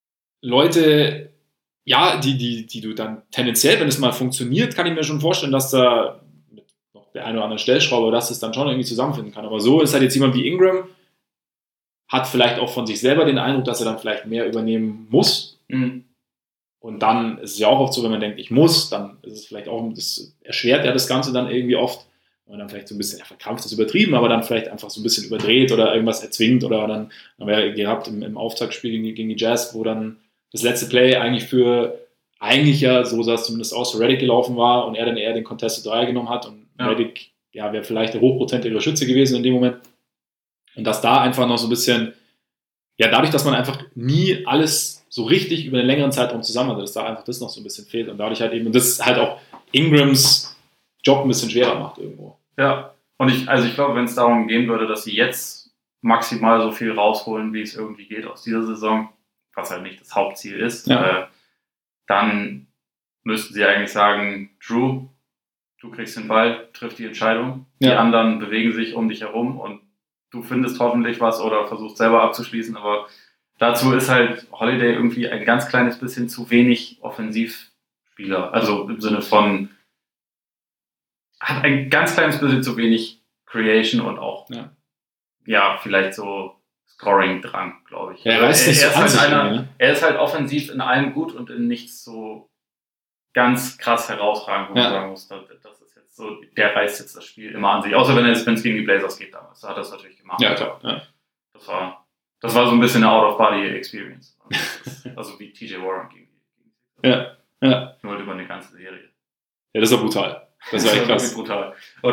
Leute, die du dann tendenziell, wenn es mal funktioniert, kann ich mir schon vorstellen, dass da mit noch der eine oder anderen Stellschraube, dass es dann schon irgendwie zusammenfinden kann. Aber so ist halt jetzt jemand wie Ingram, hat vielleicht auch von sich selber den Eindruck, dass er dann vielleicht mehr übernehmen muss. Mhm. Und dann ist es ja auch oft so, wenn man denkt, ich muss, dann ist es vielleicht auch, das erschwert ja das Ganze dann irgendwie oft. Und dann vielleicht so ein bisschen, verkrampft ist übertrieben, aber dann vielleicht einfach so ein bisschen überdreht oder irgendwas erzwingt oder dann haben wir gehabt im Auftaktspiel gegen die Jazz, wo dann das letzte Play eigentlich ja, so sah es zumindest aus, für Redick gelaufen war und er dann eher den Contested 3 genommen hat und Redick, wäre vielleicht der hochprozentigere Schütze gewesen in dem Moment. Und dass da einfach noch so ein bisschen, dadurch, dass man einfach nie alles so richtig über einen längeren Zeitraum zusammen hatte, dass da einfach das noch so ein bisschen fehlt und dadurch halt eben, und das halt auch Ingrams Job ein bisschen schwerer macht irgendwo. Ja, und ich glaube, wenn es darum gehen würde, dass sie jetzt maximal so viel rausholen, wie es irgendwie geht aus dieser Saison, was halt nicht das Hauptziel ist, dann müssten sie eigentlich sagen, Drew, du kriegst den Ball, triff die Entscheidung, die anderen bewegen sich um dich herum und du findest hoffentlich was oder versuchst selber abzuschließen, aber dazu ist halt Holiday irgendwie ein ganz kleines bisschen zu wenig Offensivspieler, also im Sinne von hat ein ganz kleines bisschen zu wenig Creation und auch vielleicht so Scoring-Drang, glaube ich. Ja, er ist halt offensiv in allem gut und in nichts so ganz krass herausragend, wo man sagen muss, das ist jetzt so, der reißt jetzt das Spiel immer an sich. Außer wenn es gegen die Blazers geht damals. Da hat er es natürlich gemacht. Ja, klar. Ja. Das war so ein bisschen eine Out-of-Body-Experience. Also wie TJ Warren gegen die. Ja. Nur halt über eine ganze Serie. Ja, das war brutal. Das war echt krass. Brutal. Aber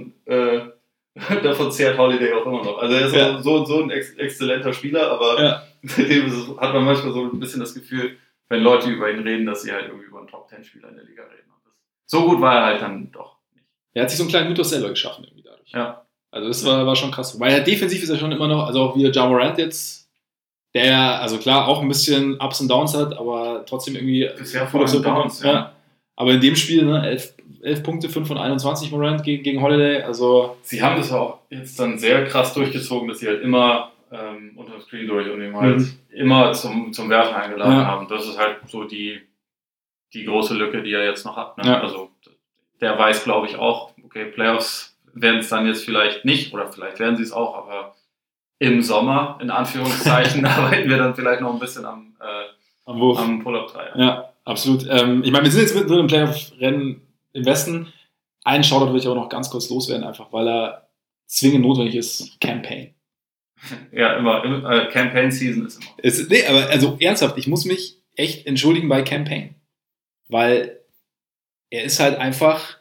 davon zehrt Holiday auch immer noch. Also er ist so ein exzellenter Spieler, aber seitdem hat man manchmal so ein bisschen das Gefühl, wenn Leute über ihn reden, dass sie halt irgendwie über einen Top-10-Spieler in der Liga reden. Und so gut war er halt dann doch nicht. Er hat sich so einen kleinen Mythos selber geschaffen irgendwie dadurch. Ja. Also das war schon krass. Weil defensiv ist er schon immer noch, also auch wie Ja Morant jetzt, der, also klar, auch ein bisschen Ups und Downs hat, aber trotzdem irgendwie... Bisher voll Downs, ja. Aber in dem Spiel, 11 Punkte, 5 von 21 Morant gegen Holiday, also... Sie haben das auch jetzt dann sehr krass durchgezogen, dass sie halt immer unter dem Screen durch und ihn halt immer zum Werfen eingeladen haben. Das ist halt so die große Lücke, die er jetzt noch hat. Ne? Ja. Also der weiß, glaube ich, auch, okay, Playoffs werden es dann jetzt vielleicht nicht, oder vielleicht werden sie es auch, aber im Sommer, in Anführungszeichen, arbeiten wir dann vielleicht noch ein bisschen am Pull-Up-3. Ja, absolut. Ich meine, wir sind jetzt mittendrin im Playoff-Rennen im Westen. Einen Shoutout will ich aber noch ganz kurz loswerden, einfach weil er zwingend notwendig ist. Campaign. Ja, immer. Campaign-Season ist immer. Aber also ernsthaft, ich muss mich echt entschuldigen bei Campaign. Weil er ist halt einfach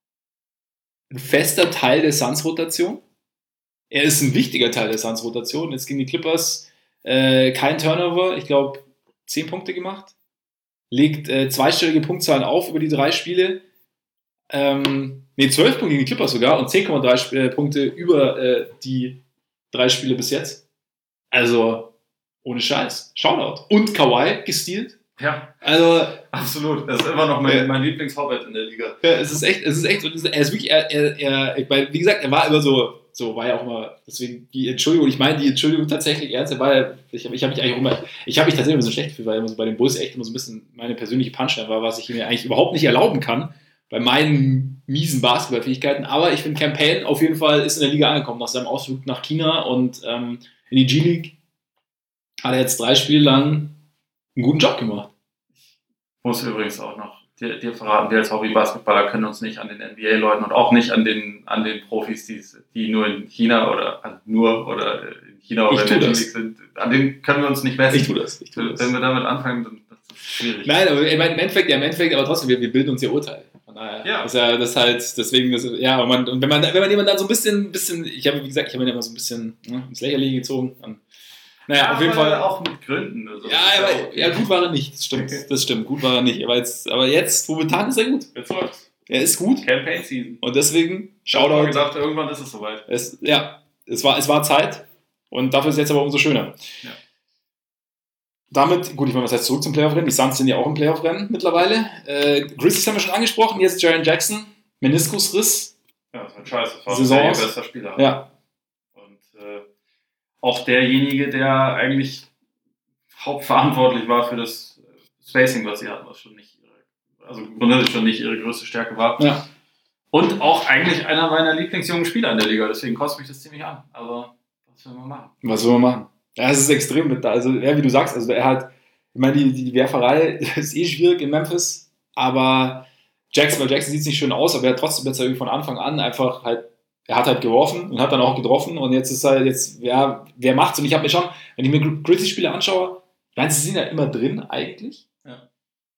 ein fester Teil der Suns-Rotation. Er ist ein wichtiger Teil der Suns-Rotation. Jetzt gegen die Clippers kein Turnover. Ich glaube, 10 Punkte gemacht. Legt zweistellige Punktzahlen auf über die 3 Spiele. 12 Punkte gegen die Clippers sogar und 10,3 Punkte über die 3 Spiele bis jetzt. Also, ohne Scheiß. Shoutout. Und Kawhi gestealt. Ja, also absolut. Das ist immer noch mein Lieblingshobbit in der Liga. Ja, es ist echt, er ist wirklich, wie gesagt, er war immer so war ja auch immer, deswegen die Entschuldigung, ich meine die Entschuldigung tatsächlich ernst, ich habe mich tatsächlich ein bisschen schlecht gefühlt, weil immer so bei den Bulls echt immer so ein bisschen meine persönliche Punchline war, was ich mir eigentlich überhaupt nicht erlauben kann, bei meinen miesen Basketballfähigkeiten, aber ich finde, Campaign auf jeden Fall ist in der Liga angekommen, nach seinem Ausflug nach China und in die G-League hat er jetzt 3 Spiele lang einen guten Job gemacht. Muss übrigens auch noch dir verraten, wir als Hobby-Basketballer können uns nicht an den NBA-Leuten und auch nicht an den Profis, die nur in China oder in China oder in der G-League sind, an denen können wir uns nicht messen. Ich tue das. Wenn wir damit anfangen, dann ist das schwierig. Nein, aber im Endeffekt, aber trotzdem, wir bilden uns ja Urteile. Von daher ist ja das halt, deswegen, und wenn man jemand dann so ein bisschen, ich habe ihn immer so ein bisschen ins Lächerliche gezogen, dann naja, auf jeden Fall. Auch mit Gründen. Also gut war er nicht. Das stimmt. Gut war er nicht. Aber jetzt, momentan ist er gut. Jetzt läuft's. Er ist gut. Campaign Season. Und deswegen, Shoutout. Gesagt, irgendwann ist es soweit. Es war Zeit. Und dafür ist es jetzt aber umso schöner. Ja. Damit, gut, was heißt zurück zum Playoff-Rennen? Die Suns sind ja auch im Playoff-Rennen mittlerweile. Grizzlies haben wir schon angesprochen. Jetzt Jaren Jackson. Meniskusriss. Ja, das war scheiße. Das war ihr bester Spieler. Ja. Auch derjenige, der eigentlich hauptverantwortlich war für das Spacing, was sie hatten, was schon nicht ihre größte Stärke war. Ja. Und auch eigentlich einer meiner Lieblingsjungen Spieler in der Liga, deswegen kostet mich das ziemlich an. Aber was will man machen? Ja, es ist extrem mit da. Also, wie du sagst, also er hat, ich meine, die Werferei ist schwierig in Memphis, aber Jackson sieht es nicht schön aus, aber er hat trotzdem jetzt irgendwie von Anfang an einfach halt, er hat halt geworfen und hat dann auch getroffen und jetzt ist halt wer macht's? Und ich habe mir schon, wenn ich mir Grizzlies-Spiele anschaue, ich meine, sie sind ja immer drin eigentlich. Ja.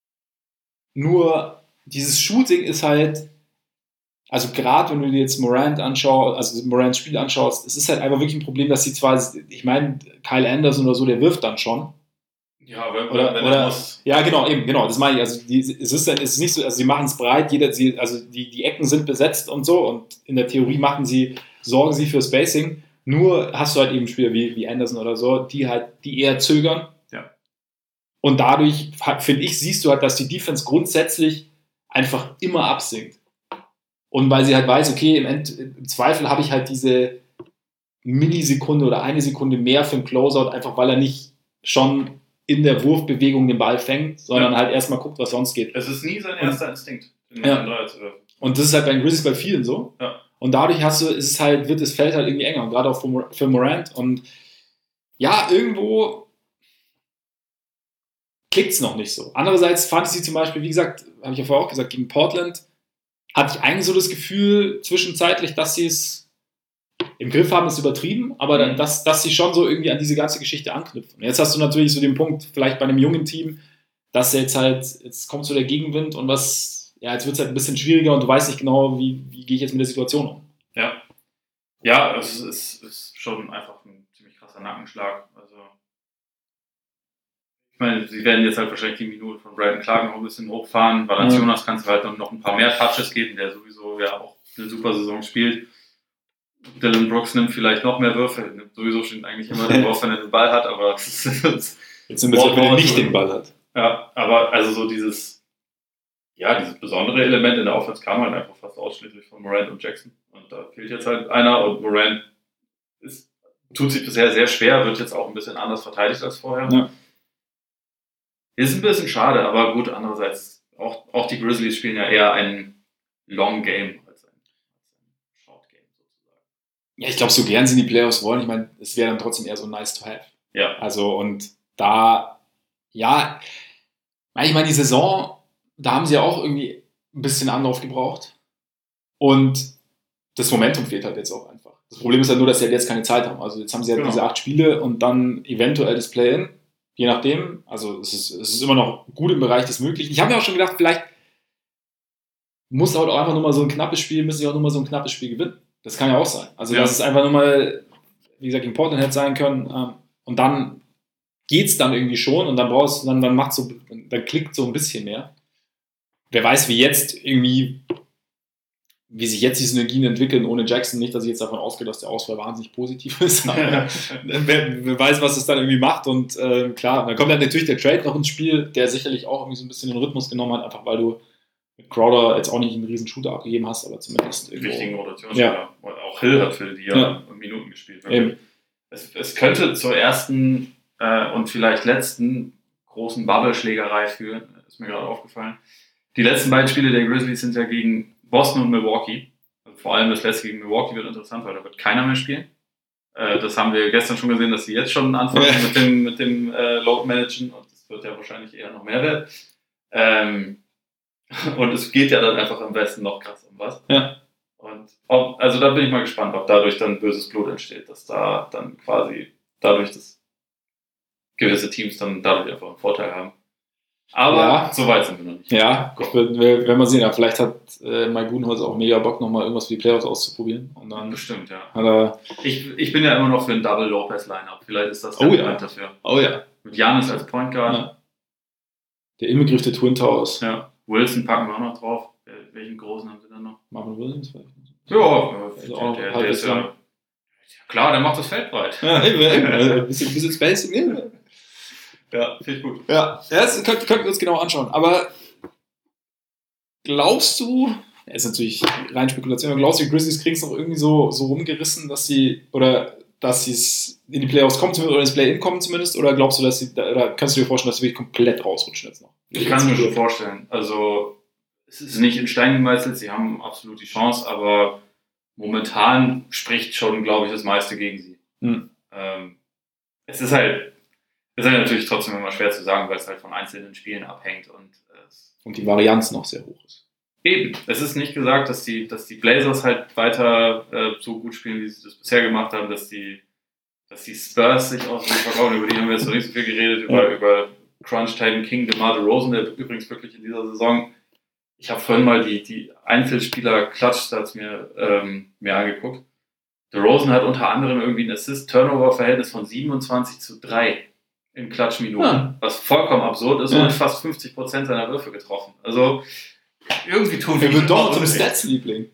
Nur dieses Shooting ist halt, also gerade wenn du dir jetzt Morant anschaust, also Morants Spiel anschaust, es ist halt einfach wirklich ein Problem, dass sie zwar, ich meine, Kyle Anderson oder so, der wirft dann schon. Ja, wenn er muss. Ja, genau, das meine ich. Also es ist nicht so, also sie machen es breit, die Ecken sind besetzt und so und in der Theorie sorgen sie für Spacing. Nur hast du halt eben Spieler wie Anderson oder so, die eher zögern. Ja. Und dadurch, finde ich, siehst du halt, dass die Defense grundsätzlich einfach immer absinkt. Und weil sie halt weiß, okay, im Zweifel habe ich halt diese Millisekunde oder eine Sekunde mehr für einen Closeout, einfach weil er nicht schon in der Wurfbewegung den Ball fängt, sondern halt erstmal guckt, was sonst geht. Es ist nie sein erster Instinkt, den Dreier zu werfen. Und das ist halt bei den Grizzlies bei vielen so. Ja. Und dadurch wird das Feld halt irgendwie enger, und gerade auch für Morant. Und ja, irgendwo klickt es noch nicht so. Andererseits fand ich sie zum Beispiel, wie gesagt, habe ich ja vorher auch gesagt, gegen Portland hatte ich eigentlich so das Gefühl zwischenzeitlich, dass sie es im Griff haben, ist übertrieben, aber dann, dass sie schon so irgendwie an diese ganze Geschichte anknüpfen. Und jetzt hast du natürlich so den Punkt, vielleicht bei einem jungen Team, dass jetzt kommt so der Gegenwind und jetzt wird es halt ein bisschen schwieriger und du weißt nicht genau, wie gehe ich jetzt mit der Situation um. Ja, es ist schon einfach ein ziemlich krasser Nackenschlag. Also, ich meine, sie werden jetzt halt wahrscheinlich die Minute von Brandon Clark noch ein bisschen hochfahren. Valanciunas kannst du halt dann noch ein paar mehr Touches geben, der sowieso ja auch eine super Saison spielt. Dylan Brooks nimmt vielleicht noch mehr Würfe, nimmt sowieso schon eigentlich immer den Wurf, wenn er den Ball hat, aber jetzt sind wir wenn er nicht den Ball hat. Ja, aber also so dieses besondere Element in der Offense kam halt einfach fast ausschließlich von Morant und Jackson. Und da fehlt jetzt halt einer und Morant tut sich bisher sehr schwer, wird jetzt auch ein bisschen anders verteidigt als vorher. Ja. Ist ein bisschen schade, aber gut, andererseits auch die Grizzlies spielen ja eher ein Long Game als ein Short Game sozusagen. Ja, ich glaube, so gern sie in die Playoffs wollen, ich meine, es wäre dann trotzdem eher so nice to have. Ja. Also und da, ja, ich meine, die Saison, da haben sie ja auch irgendwie ein bisschen Anlauf gebraucht und das Momentum fehlt halt jetzt auch einfach. Das Problem ist halt nur, dass sie halt jetzt keine Zeit haben. Also jetzt haben sie halt diese 8 Spiele und dann eventuell das Play-In, je nachdem. Also es ist immer noch gut im Bereich des Möglichen. Ich habe mir auch schon gedacht, vielleicht muss halt auch einfach nur mal so ein knappes Spiel, müssen sie auch nur mal so ein knappes Spiel gewinnen. Das kann ja auch sein. Also dass es einfach nur mal, wie gesagt, in Portland hätte sein können und dann geht's dann irgendwie schon und dann klickt so ein bisschen mehr. Wer weiß, wie sich jetzt die Synergien entwickeln ohne Jackson. Nicht, dass ich jetzt davon ausgehe, dass der Ausfall wahnsinnig positiv ist. Aber wer weiß, was es dann irgendwie macht. Und klar, dann kommt dann natürlich der Trade noch ins Spiel, der sicherlich auch irgendwie so ein bisschen den Rhythmus genommen hat, einfach weil du mit Crowder jetzt auch nicht einen riesen Shooter abgegeben hast, aber zumindest irgendwo. Wichtigen Rotationsspieler. Und auch Hill hat für die Minuten gespielt. Es könnte zur ersten und vielleicht letzten großen Bubble-Schlägerei führen. Ist mir gerade aufgefallen. Die letzten beiden Spiele der Grizzlies sind ja gegen Boston und Milwaukee. Also vor allem das letzte gegen Milwaukee wird interessant, weil da wird keiner mehr spielen. Das haben wir gestern schon gesehen, dass sie jetzt schon anfangen mit dem Load-Managen und das wird ja wahrscheinlich eher noch mehr werden. Und es geht ja dann einfach am besten noch krass um was. Ja. Und also da bin ich mal gespannt, ob dadurch dann böses Blut entsteht, dass da dann quasi dadurch, dass gewisse Teams dann dadurch einfach einen Vorteil haben. Aber so weit sind wir noch nicht. Ja, werden wir sehen. Ja, vielleicht hat Mike Budenholzer auch mega Bock, nochmal irgendwas für die Playoffs auszuprobieren. Und dann bestimmt, ja. Ich bin ja immer noch für ein Double Lopez Lineup. Vielleicht ist das der Moment dafür. Oh ja. Mit Giannis als Point Guard. Ja. Der Inbegriff der Twin Towers. Ja. Wilson packen wir auch noch drauf. Welchen großen haben sie dann noch? Marvin Williams vielleicht. Ja, also der ist ja. Klar, der macht das Feld breit. Ja, ein bisschen Spacing. Ja, finde ich gut. Ja, das könnten wir uns genau anschauen. Aber glaubst du, ist natürlich rein Spekulation, aber glaubst du, die Grizzlies kriegen es noch irgendwie so rumgerissen, dass sie es in die Playoffs kommen oder ins Play-In kommen zumindest? Oder glaubst du, oder kannst du dir vorstellen, dass sie wirklich komplett rausrutschen jetzt noch? Ich kann es mir schon vorstellen. Also, es ist nicht in Stein gemeißelt, sie haben absolut die Chance, aber momentan spricht schon, glaube ich, das meiste gegen sie. Es ist halt natürlich trotzdem immer schwer zu sagen, weil es halt von einzelnen Spielen abhängt und die Varianz noch sehr hoch ist. Eben. Es ist nicht gesagt, dass die Blazers halt weiter so gut spielen, wie sie das bisher gemacht haben, dass die Spurs sich auch so verkaufen. Über die haben wir jetzt noch nicht so viel geredet, über Crunch Time King, DeMar DeRozan, der übrigens wirklich in dieser Saison, ich habe vorhin mal die Einzelspieler-Klatsch-Stats mir angeguckt. DeRozan hat unter anderem irgendwie ein Assist-Turnover-Verhältnis von 27:3 in Klatschminuten, was vollkommen absurd ist, und fast 50% seiner Würfe getroffen. Also irgendwie tun wir wird doch zum Stats-Liebling.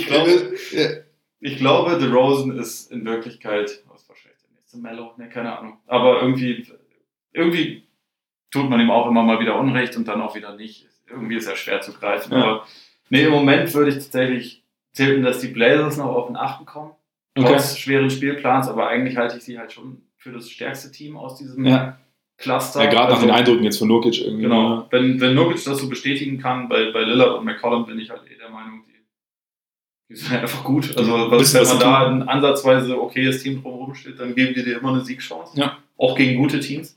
Ich glaube, DeRozan ist in Wirklichkeit, was war schlecht, der nächste Mellow? Ne, keine Ahnung. Aber irgendwie tut man ihm auch immer mal wieder Unrecht und dann auch wieder nicht. Irgendwie ist er schwer zu greifen. Ja. Aber im Moment würde ich tatsächlich tippen, dass die Blazers noch auf den 8. kommen. Trotz schweren Spielplans, aber eigentlich halte ich sie halt schon für das stärkste Team aus diesem Cluster. Ja, gerade nach den Eindrücken jetzt von Nurkic irgendwie. Genau. Wenn Nurkic das so bestätigen kann, bei Lillard und McCollum bin ich halt der Meinung, die sind halt einfach gut. Also wenn man da ein ansatzweise okayes Team drumherum steht, dann geben die dir immer eine Siegchance. Ja. Auch gegen gute Teams.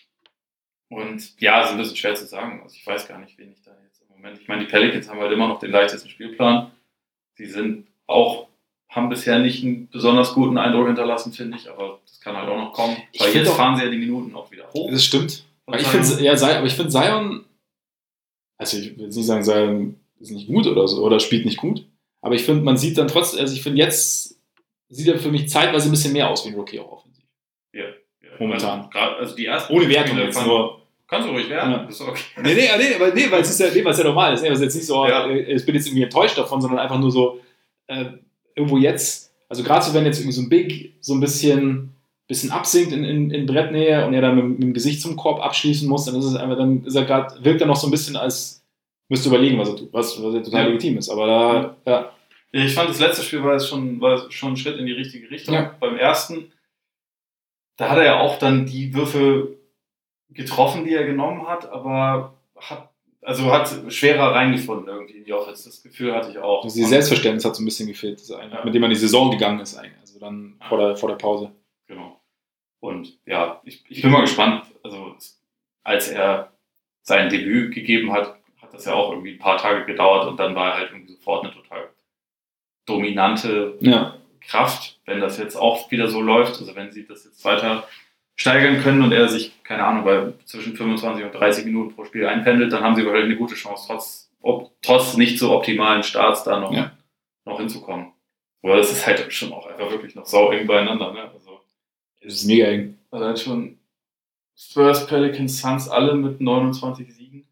Und ja, ist ein bisschen schwer zu sagen. Also ich weiß gar nicht, wen ich da jetzt im Moment. Ich meine, die Pelicans haben halt immer noch den leichtesten Spielplan. Die haben bisher nicht einen besonders guten Eindruck hinterlassen, finde ich, aber das kann halt auch noch kommen. Weil jetzt fahren sie ja die Minuten auch wieder hoch. Das stimmt. Aber ich finde Zion, also ich will jetzt nicht sagen, Zion ist nicht gut oder so, oder spielt nicht gut, aber ich finde, man sieht dann trotzdem, also ich finde, jetzt sieht er für mich zeitweise ein bisschen mehr aus wie ein Rookie auch offensiv. Ja. Momentan. Also die ersten ohne Wertung jetzt nur. Kannst du ruhig werden. Ja. Ist okay. Nee, weil es ja normal ist. Also jetzt nicht so, ich bin jetzt irgendwie enttäuscht davon, sondern einfach nur so, irgendwo jetzt, also gerade so, wenn jetzt irgendwie so ein Big so ein bisschen absinkt in Brettnähe und er dann mit dem Gesicht zum Korb abschließen muss, dann ist es einfach, wirkt er noch so ein bisschen, als müsste überlegen, was er tut, was total legitim ist. Aber da, Ich fand, das letzte Spiel war schon ein Schritt in die richtige Richtung. Ja. Beim ersten, da hat er ja auch dann die Würfe getroffen, die er genommen hat, aber hat schwerer reingefunden irgendwie in die Offense. Das Gefühl hatte ich auch. Also die Selbstverständnis hat so ein bisschen gefehlt, mit dem man in die Saison gegangen ist eigentlich. Also dann vor der Pause. Genau. Und ja, ich bin mal gespannt. Also als er sein Debüt gegeben hat, hat das ja auch irgendwie ein paar Tage gedauert und dann war er halt irgendwie sofort eine total dominante Kraft, wenn das jetzt auch wieder so läuft. Also wenn sie das jetzt weiter steigern können und er sich, keine Ahnung, bei zwischen 25 und 30 Minuten pro Spiel einpendelt, dann haben sie wahrscheinlich eine gute Chance, trotz nicht so optimalen Starts da noch hinzukommen. Aber das ist halt schon auch einfach wirklich noch sau eng beieinander. Ne? Also, es ist mega eng. Also schon Spurs, Pelicans, Suns alle mit 29 Siegen.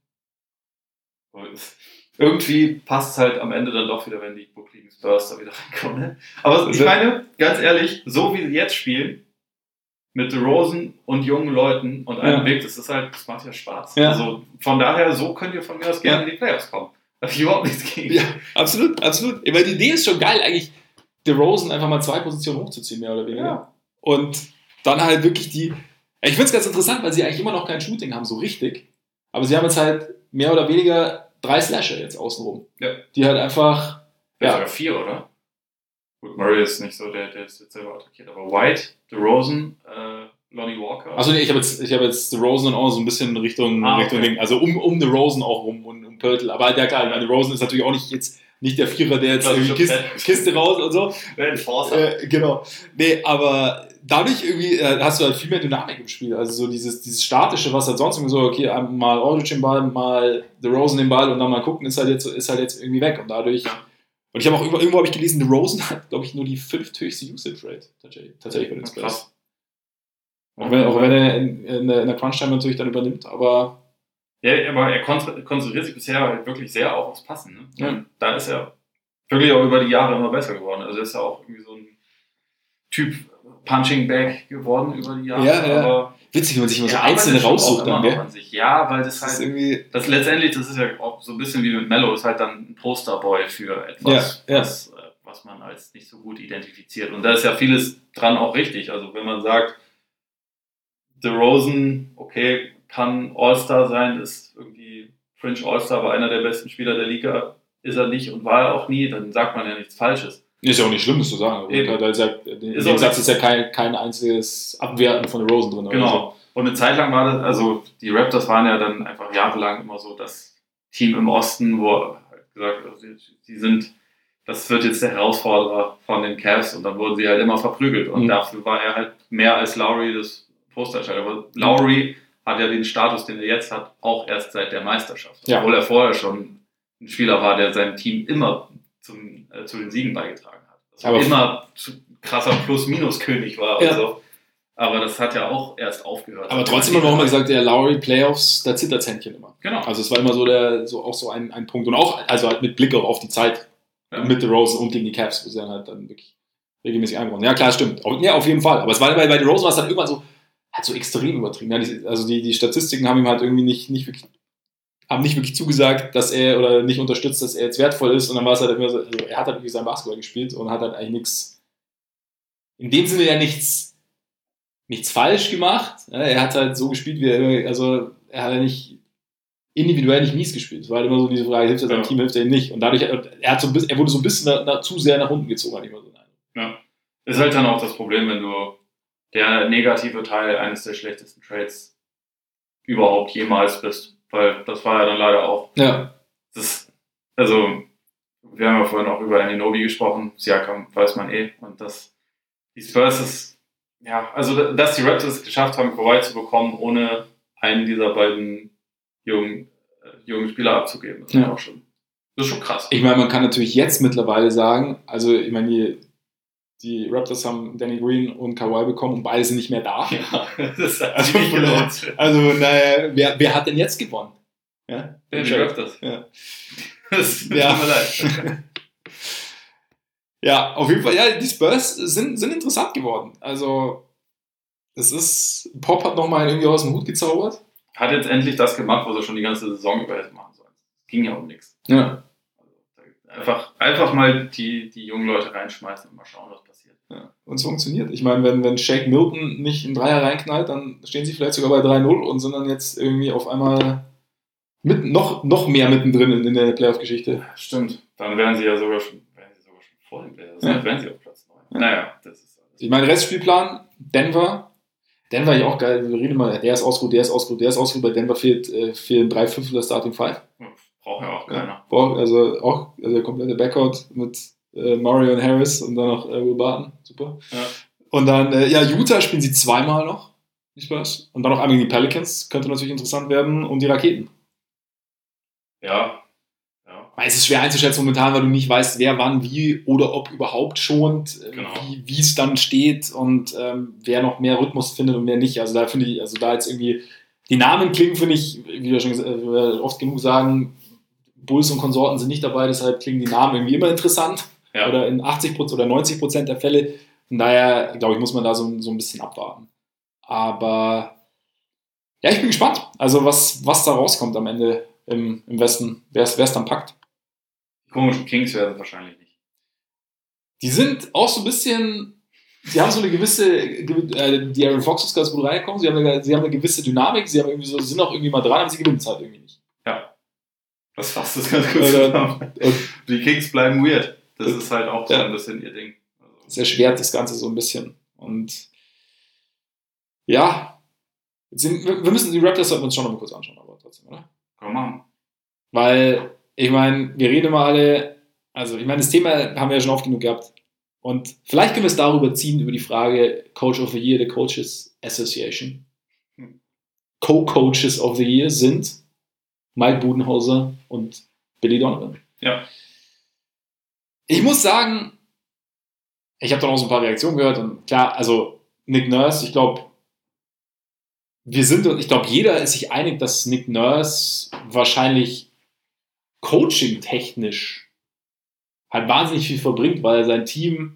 Irgendwie passt es halt am Ende dann doch wieder, wenn die buckligen Spurs da wieder reinkommen. Ne? Aber ich meine, ganz ehrlich, so wie sie jetzt spielen, mit DeRozan und jungen Leuten und einem Big, das macht ja Spaß. Ja. Also von daher, so könnt ihr von mir aus gerne in die Playoffs kommen. Da habe ich überhaupt nichts gegen. Ja, absolut. Weil die Idee ist schon geil, eigentlich DeRozan einfach mal 2 Positionen hochzuziehen, mehr oder weniger. Ja. Und dann halt wirklich ich finde es ganz interessant, weil sie eigentlich immer noch kein Shooting haben, so richtig. Aber sie haben jetzt halt mehr oder weniger 3 Slasher jetzt außenrum. Ja. Die halt einfach... sogar 4, oder? Gut, Murray ist nicht so, der ist jetzt selber attackiert, aber White, DeRozan, Lonnie Walker. Achso, nee, ich habe jetzt DeRozan auch so ein bisschen Richtung Ding, also um DeRozan auch rum und um Pöltl. Aber ja klar, DeRozan ist natürlich auch nicht der Vierer, der jetzt irgendwie Kiste raus und so. Genau. Nee, aber dadurch irgendwie hast du halt viel mehr Dynamik im Spiel. Also so dieses Statische, was halt sonst irgendwie so, okay, mal Aldridge den Ball, mal DeRozan den Ball und dann mal gucken, ist halt jetzt irgendwie weg. Und dadurch... Ja. Und ich habe auch irgendwo habe ich gelesen, DeRozan hat, glaube ich, nur die 5. höchste Usage Rate tatsächlich bei den Spurs. Auch wenn er in der Crunch-Time natürlich dann übernimmt, aber... Ja, aber er konzentriert sich bisher halt wirklich sehr auch aufs Passen. Ne? Ja. Da ist er wirklich auch über die Jahre immer besser geworden. Also ist er auch irgendwie so ein Typ Punching Bag geworden über die Jahre. Ja. Aber witzig, wenn man sich immer so einzelne raussucht dann, gell? Ja, weil das halt irgendwie... Das ist ja auch so ein bisschen wie mit Mello, ist halt dann ein Posterboy für etwas, was man als nicht so gut identifiziert. Und da ist ja vieles dran auch richtig. Also wenn man sagt, DeRozan, okay, kann All-Star sein, ist irgendwie Fringe All-Star, aber einer der besten Spieler der Liga ist er nicht und war er auch nie, dann sagt man ja nichts Falsches. Ist ja auch nicht schlimm, das zu sagen. In dem Satz ist ja kein einziges Abwerten von DeRozan drin. Genau. So. Und eine Zeit lang war das, also die Raptors waren ja dann einfach jahrelang immer so das Team im Osten, wo gesagt, also das wird jetzt der Herausforderer von den Cavs und dann wurden sie halt immer verprügelt und dafür war er halt mehr als Lowry das Posterchild. Aber Lowry hat ja den Status, den er jetzt hat, auch erst seit der Meisterschaft. Ja. Obwohl er vorher schon ein Spieler war, der seinem Team immer zu den Siegen beigetragen hat. Also aber immer krasser Plus-Minus-König war und so. Aber das hat ja auch erst aufgehört. Aber trotzdem haben wir auch immer gesagt, der Lowry Playoffs, da zittert das Händchen immer. Genau. Also es war immer so ein Punkt. Und auch, also halt mit Blick auch auf die Zeit mit DeRozan und gegen die Cavs, wo sie dann wirklich regelmäßig eingebaut. Ja, klar, stimmt. Ja, auf jeden Fall. Aber es war bei DeRozan war es dann irgendwann so extrem übertrieben. Ja, also die Statistiken haben ihm halt irgendwie nicht wirklich zugesagt, dass er oder nicht unterstützt, dass er jetzt wertvoll ist. Und dann war es halt immer so, also er hat halt wirklich sein Basketball gespielt und hat halt eigentlich nichts, in dem Sinne ja nichts falsch gemacht. Er hat halt so gespielt, er hat ja nicht individuell nicht mies gespielt. Es war halt immer so diese Frage, hilft er seinem Team, hilft er ihm nicht. Und dadurch, er wurde so ein bisschen zu sehr nach unten gezogen, hatte ich mal so. Ja. Ist halt dann auch das Problem, wenn du der negative Teil eines der schlechtesten Trades überhaupt jemals bist. Weil das war ja dann leider auch. Ja. Also, wir haben ja vorhin auch über Anunoby gesprochen. Siakam weiß man Und die Spurs ist, also, dass die Raptors es geschafft haben, Kawhi zu bekommen, ohne einen dieser beiden jungen Spieler abzugeben. Das ist schon krass. Ich meine, man kann natürlich jetzt mittlerweile sagen, also, ich meine, die Raptors haben Danny Green und Kawhi bekommen und beide sind nicht mehr da. Ja, das hat naja, wer hat denn jetzt gewonnen? Ja, die Raptors. Ja. Das tut mir leid. Ja, auf jeden Fall, ja, die Spurs sind interessant geworden. Also, Pop hat nochmal irgendwie aus dem Hut gezaubert. Hat jetzt endlich das gemacht, was er schon die ganze Saison über hätte machen sollen. Ging ja um nichts. Ja. Einfach mal die jungen Leute reinschmeißen und mal schauen, was passiert. Ja. Und es funktioniert. Ich meine, wenn Shake Milton nicht einen Dreier reinknallt, dann stehen sie vielleicht sogar bei 3-0 und sind dann jetzt irgendwie auf einmal noch mehr mittendrin in der Playoff-Geschichte. Stimmt. Dann wären sie sogar schon vor dem Playoff. Dann wären sie auf Platz 9. Ja. Naja, das ist alles. Ich meine, Restspielplan, Denver ja auch geil. Wir reden immer, der ist ausgeruht. Bei Denver fehlen 3/5 der Starting Five. Braucht ja auch keiner. Also der komplette Backcourt mit Murray und Harris und dann noch Will Barton. Super. Ja. Und dann, Utah spielen sie zweimal noch. Nicht Spaß. Und dann noch einmal die Pelicans. Könnte natürlich interessant werden. Und die Raketen. Ja. Es ist schwer einzuschätzen momentan, weil du nicht weißt, wer wann wie oder ob überhaupt schont, wie es dann steht und wer noch mehr Rhythmus findet und wer nicht. Also da finde ich, da jetzt irgendwie die Namen klingen, finde ich, wie wir schon oft genug sagen, Bulls und Konsorten sind nicht dabei, deshalb klingen die Namen irgendwie immer interessant. Ja. Oder in 80% oder 90% der Fälle. Von daher, glaube ich, muss man da so ein bisschen abwarten. Aber ja, ich bin gespannt. Also was da rauskommt am Ende im Westen, wer es dann packt. Die komischen Kings werden es wahrscheinlich nicht. Die sind auch so ein bisschen, sie haben so eine gewisse, die Aaron Fox ist ganz gut reingekommen, sie haben eine gewisse Dynamik, sie haben sind auch irgendwie mal dran, aber sie gewinnen es halt irgendwie nicht. Ja. Das fasst das ganz gut zusammen. Die Kings bleiben weird. Das ist halt auch so ein bisschen ihr Ding. Das erschwert das Ganze so ein bisschen. Und ja, wir müssen die Raptors sollten wir uns schon noch mal kurz anschauen, aber trotzdem, oder? Komm mal. Weil, ich meine, wir reden immer alle, also ich meine, das Thema haben wir ja schon oft genug gehabt. Und vielleicht können wir es darüber ziehen, über die Frage Coach of the Year, der Coaches Association. Co-Coaches of the Year sind Mike Budenholzer und Billy Donovan. Ja. Ich muss sagen, ich habe da auch so ein paar Reaktionen gehört und klar, also Nick Nurse, ich glaube, jeder ist sich einig, dass Nick Nurse wahrscheinlich coaching-technisch halt wahnsinnig viel verbringt, weil er sein Team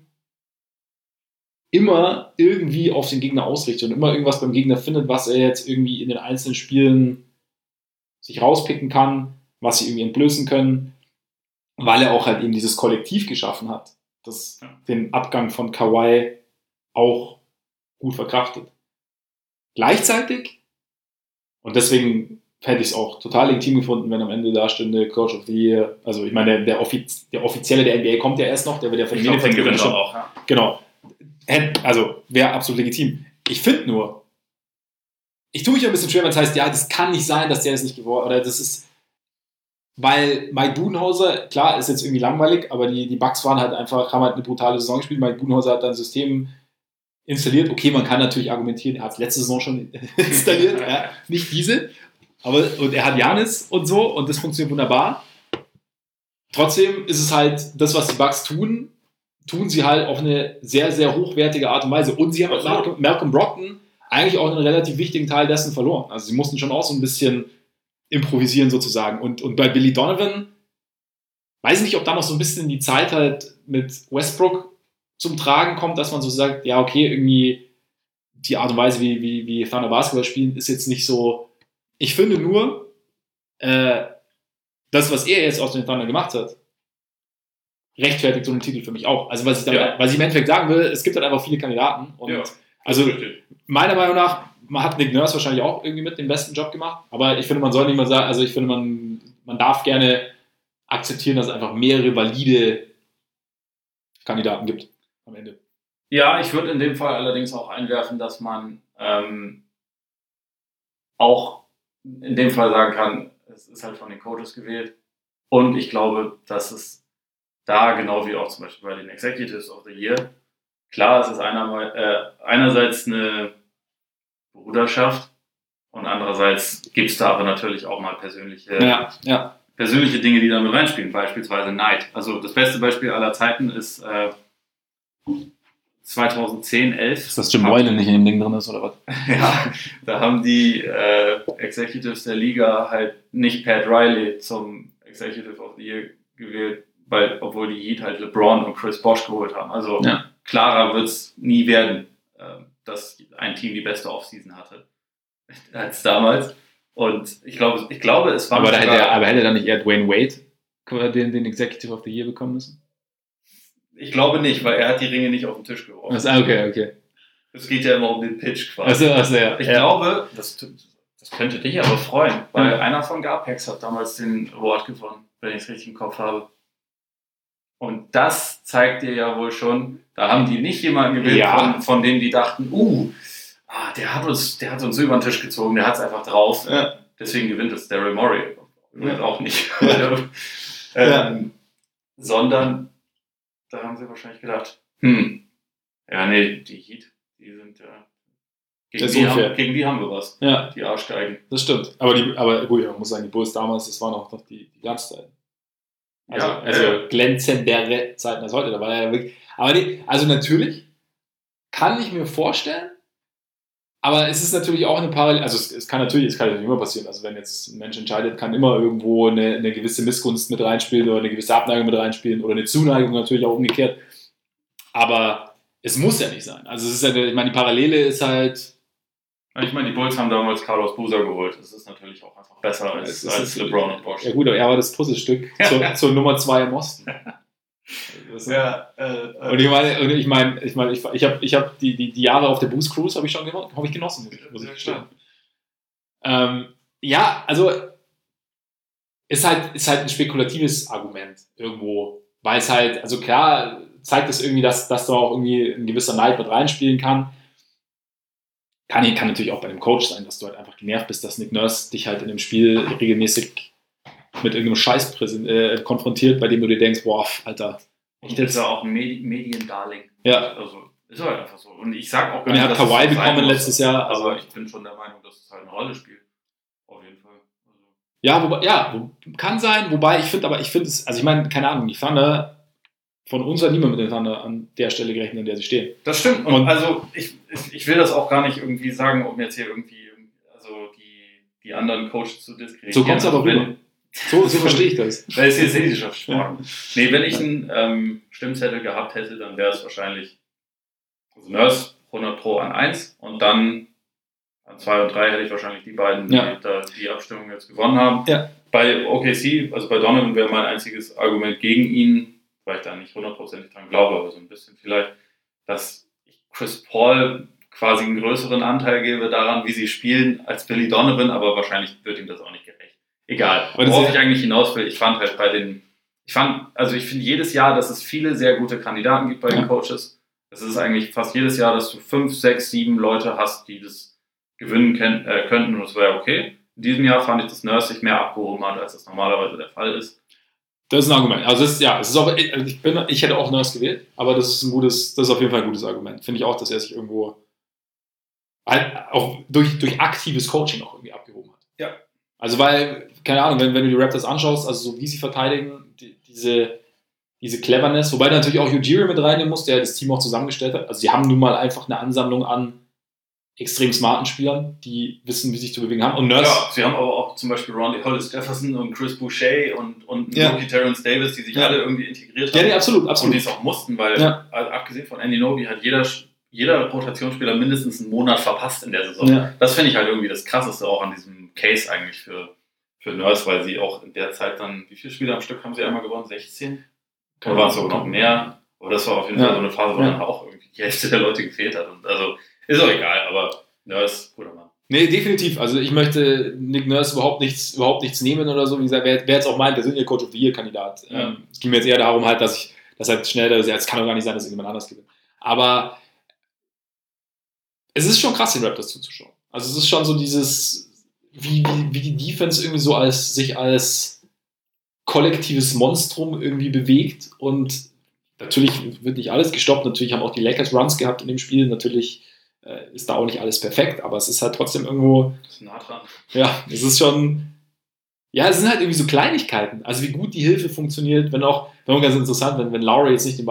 immer irgendwie auf den Gegner ausrichtet und immer irgendwas beim Gegner findet, was er jetzt irgendwie in den einzelnen Spielen sich rauspicken kann, was sie irgendwie entblößen können, weil er auch halt eben dieses Kollektiv geschaffen hat, das den Abgang von Kawhi auch gut verkraftet. Gleichzeitig, und deswegen hätte ich es auch total legitim gefunden, wenn am Ende da stünde Coach of the Year, also ich meine, der Offizielle der NBA kommt ja erst noch, der wird ja von den Gewinner auch. Ja. Genau. Also wäre absolut legitim. Ich finde nur, ich tue mich ein bisschen schwer, wenn es heißt, ja, das kann nicht sein, dass der das nicht geworden oder das ist. weil Mike Budenholzer, klar, ist jetzt irgendwie langweilig, aber die Bucks haben halt eine brutale Saison gespielt. Mike Budenholzer hat ein System installiert. Okay, man kann natürlich argumentieren, er hat es letzte Saison schon installiert, ja, nicht diese. Und er hat Giannis und so und das funktioniert wunderbar. Trotzdem ist es halt, das, was die Bucks tun sie halt auf eine sehr, sehr hochwertige Art und Weise. Und sie haben mit Malcolm Brogdon eigentlich auch einen relativ wichtigen Teil dessen verloren. Also sie mussten schon auch so ein bisschen improvisieren sozusagen. Und bei Billy Donovan, weiß ich nicht, ob da noch so ein bisschen die Zeit halt mit Westbrook zum Tragen kommt, dass man so sagt, ja, okay, irgendwie die Art und Weise, wie Thunder Basketball spielen, ist jetzt nicht so. Ich finde nur, das, was er jetzt aus den Thunder gemacht hat, rechtfertigt so einen Titel für mich auch. Also was ich im Endeffekt sagen will, es gibt halt einfach viele Kandidaten. Und also meiner Meinung nach hat Nick Nurse wahrscheinlich auch irgendwie mit den besten Job gemacht, aber ich finde, man soll nicht mal sagen, also ich finde, man darf gerne akzeptieren, dass es einfach mehrere valide Kandidaten gibt am Ende. Ja, ich würde in dem Fall allerdings auch einwerfen, dass man auch in dem Fall sagen kann, es ist halt von den Coaches gewählt und ich glaube, dass es da, genau wie auch zum Beispiel bei den Executives of the Year, klar, es ist einerseits eine Bruderschaft und andererseits gibt es da aber natürlich auch mal persönliche Dinge, die da mit reinspielen, beispielsweise Neid. Also das beste Beispiel aller Zeiten ist 2010, 11. Ist das Jim Boylan nicht in dem Ding drin ist, oder was? Ja, da haben die Executives der Liga halt nicht Pat Riley zum Executive of the Year gewählt, obwohl die Heat halt LeBron und Chris Bosh geholt haben. Also klarer wird es nie werden, dass ein Team die beste Offseason hatte als damals. Und ich glaube, es war. Aber hätte dann nicht eher Dwayne Wade den Executive of the Year bekommen müssen? Ich glaube nicht, weil er hat die Ringe nicht auf den Tisch geworfen. Okay. Es geht ja immer um den Pitch quasi. Ich glaube, das könnte dich aber freuen, weil einer von Garpex hat damals den Award gewonnen, wenn ich es richtig im Kopf habe. Und das zeigt dir ja wohl schon, da haben die nicht jemanden gewählt, von denen die dachten, der hat uns so über den Tisch gezogen, der hat es einfach drauf. Ja. Deswegen gewinnt es Daryl Morey. Übrigens auch nicht. Sondern da haben sie wahrscheinlich gedacht, die Heat, die sind gegen die haben wir was. Ja. Die Arschgeigen. Das stimmt. Aber gut, man muss sagen, die Bulls damals, das waren auch noch die Glanzzeiten. Also glänzendere Zeiten als heute. Da war ja wirklich. Also natürlich kann ich mir vorstellen, aber es ist natürlich auch eine Parallele. Also es kann natürlich immer passieren. Also wenn jetzt ein Mensch entscheidet, kann immer irgendwo eine gewisse Missgunst mit reinspielen oder eine gewisse Abneigung mit reinspielen oder eine Zuneigung natürlich auch umgekehrt. Aber es muss ja nicht sein. Also es ist ja, ich meine, die Parallele ist halt. Ich meine, die Bulls haben damals Carlos Boozer geholt. Das ist natürlich auch einfach besser als LeBron und Bosh. Ja gut, aber er war das Puzzlestück zur Nummer 2 im Osten. Und ich habe die Jahre auf der Boost Cruise habe ich genossen, muss ich gestehen. Also ist halt ein spekulatives Argument irgendwo, weil es halt, also klar zeigt es irgendwie, dass da auch irgendwie ein gewisser Neid mit reinspielen kann. Kann natürlich auch bei dem Coach sein, dass du halt einfach genervt bist, dass Nick Nurse dich halt in dem Spiel regelmäßig mit irgendeinem Scheiß konfrontiert, bei dem du dir denkst, boah, Alter. Und ist ja auch ein Mediendarling. Ja. Also ist halt einfach so. Und ich sag auch gar nicht, er hat Kawhi bekommen letztes Jahr. Aber ich bin schon der Meinung, dass es halt eine Rolle spielt. Auf jeden Fall. Kann sein, wobei ich finde es, also ich meine, keine Ahnung, die Thunder, von uns hat niemand mit den Thunder an der Stelle gerechnet, an der sie stehen. Das stimmt. Und also ich will das auch gar nicht irgendwie sagen, um jetzt hier irgendwie die anderen Coaches zu diskreditieren. So kommt es aber rüber. So verstehe ich das. Weil es hier Sehnlichkeitssprachen. Nee, wenn ich einen Stimmzettel gehabt hätte, dann wäre es wahrscheinlich Nurse 100 Pro an 1 und dann an 2 und 3 hätte ich wahrscheinlich die beiden, die die Abstimmung jetzt gewonnen haben. Ja. Bei OKC, also bei Donovan wäre mein einziges Argument gegen ihn, weil ich da nicht 100% dran glaube, aber so ein bisschen vielleicht, dass ich Chris Paul quasi einen größeren Anteil gebe daran, wie sie spielen, als Billy Donovan, aber wahrscheinlich wird ihm das auch nicht gerecht. Egal, worauf ich eigentlich hinaus will, ich finde jedes Jahr, dass es viele sehr gute Kandidaten gibt bei den Coaches. Es ist eigentlich fast jedes Jahr, dass du 5, 6, 7 Leute hast, die das gewinnen könnten und das wäre okay. In diesem Jahr fand ich, dass Nurse sich mehr abgehoben hat, als das normalerweise der Fall ist. Das ist ein Argument. Also es ist auch, ich hätte auch Nurse gewählt, aber das ist auf jeden Fall ein gutes Argument. Finde ich auch, dass er sich irgendwo halt auch durch aktives Coaching auch irgendwie abgehoben hat. Ja. Also weil, keine Ahnung, wenn du die Raptors anschaust, also so wie sie verteidigen, diese Cleverness, wobei du natürlich auch Ujiri mit reinnehmen musst, der das Team auch zusammengestellt hat. Also sie haben nun mal einfach eine Ansammlung an extrem smarten Spielern, die wissen, wie sich zu bewegen haben. Und Nurse. Ja, sie haben aber auch zum Beispiel Ronnie Hollis Jefferson und Chris Boucher und Rookie Terrence Davis, die sich alle irgendwie integriert haben. Ja, nee, absolut. Und die es auch mussten, weil also abgesehen von Anunoby hat jeder Rotationsspieler mindestens einen Monat verpasst in der Saison. Ja. Das finde ich halt irgendwie das Krasseste auch an diesem Case eigentlich für Nurse, weil sie auch in der Zeit dann, wie viele Spiele am Stück haben sie einmal gewonnen? 16? Oder waren es sogar noch mehr? Aber das war auf jeden Fall so eine Phase, wo dann auch irgendwie die Hälfte der Leute gefehlt hat. Und also ist auch egal, aber Nurse, guter Mann. Nee, definitiv. Also ich möchte Nick Nurse überhaupt nichts nehmen oder so. Wie gesagt, wäre jetzt auch mein persönlicher Coach of the Year-Kandidat. Ja. Es ging mir jetzt eher darum halt, dass halt schneller, es kann doch gar nicht sein, dass irgendjemand anders gewinnt. Aber es ist schon krass, den Raptors zuzuschauen. Also es ist schon so dieses, wie die Defense irgendwie so sich als kollektives Monstrum irgendwie bewegt, und natürlich wird nicht alles gestoppt, natürlich haben auch die Lakers Runs gehabt in dem Spiel, natürlich ist da auch nicht alles perfekt, aber es ist halt trotzdem irgendwo... Das ist nah dran. Ja, es ist schon... Ja, es sind halt irgendwie so Kleinigkeiten, also wie gut die Hilfe funktioniert, wenn ganz interessant, wenn Lowry jetzt nicht den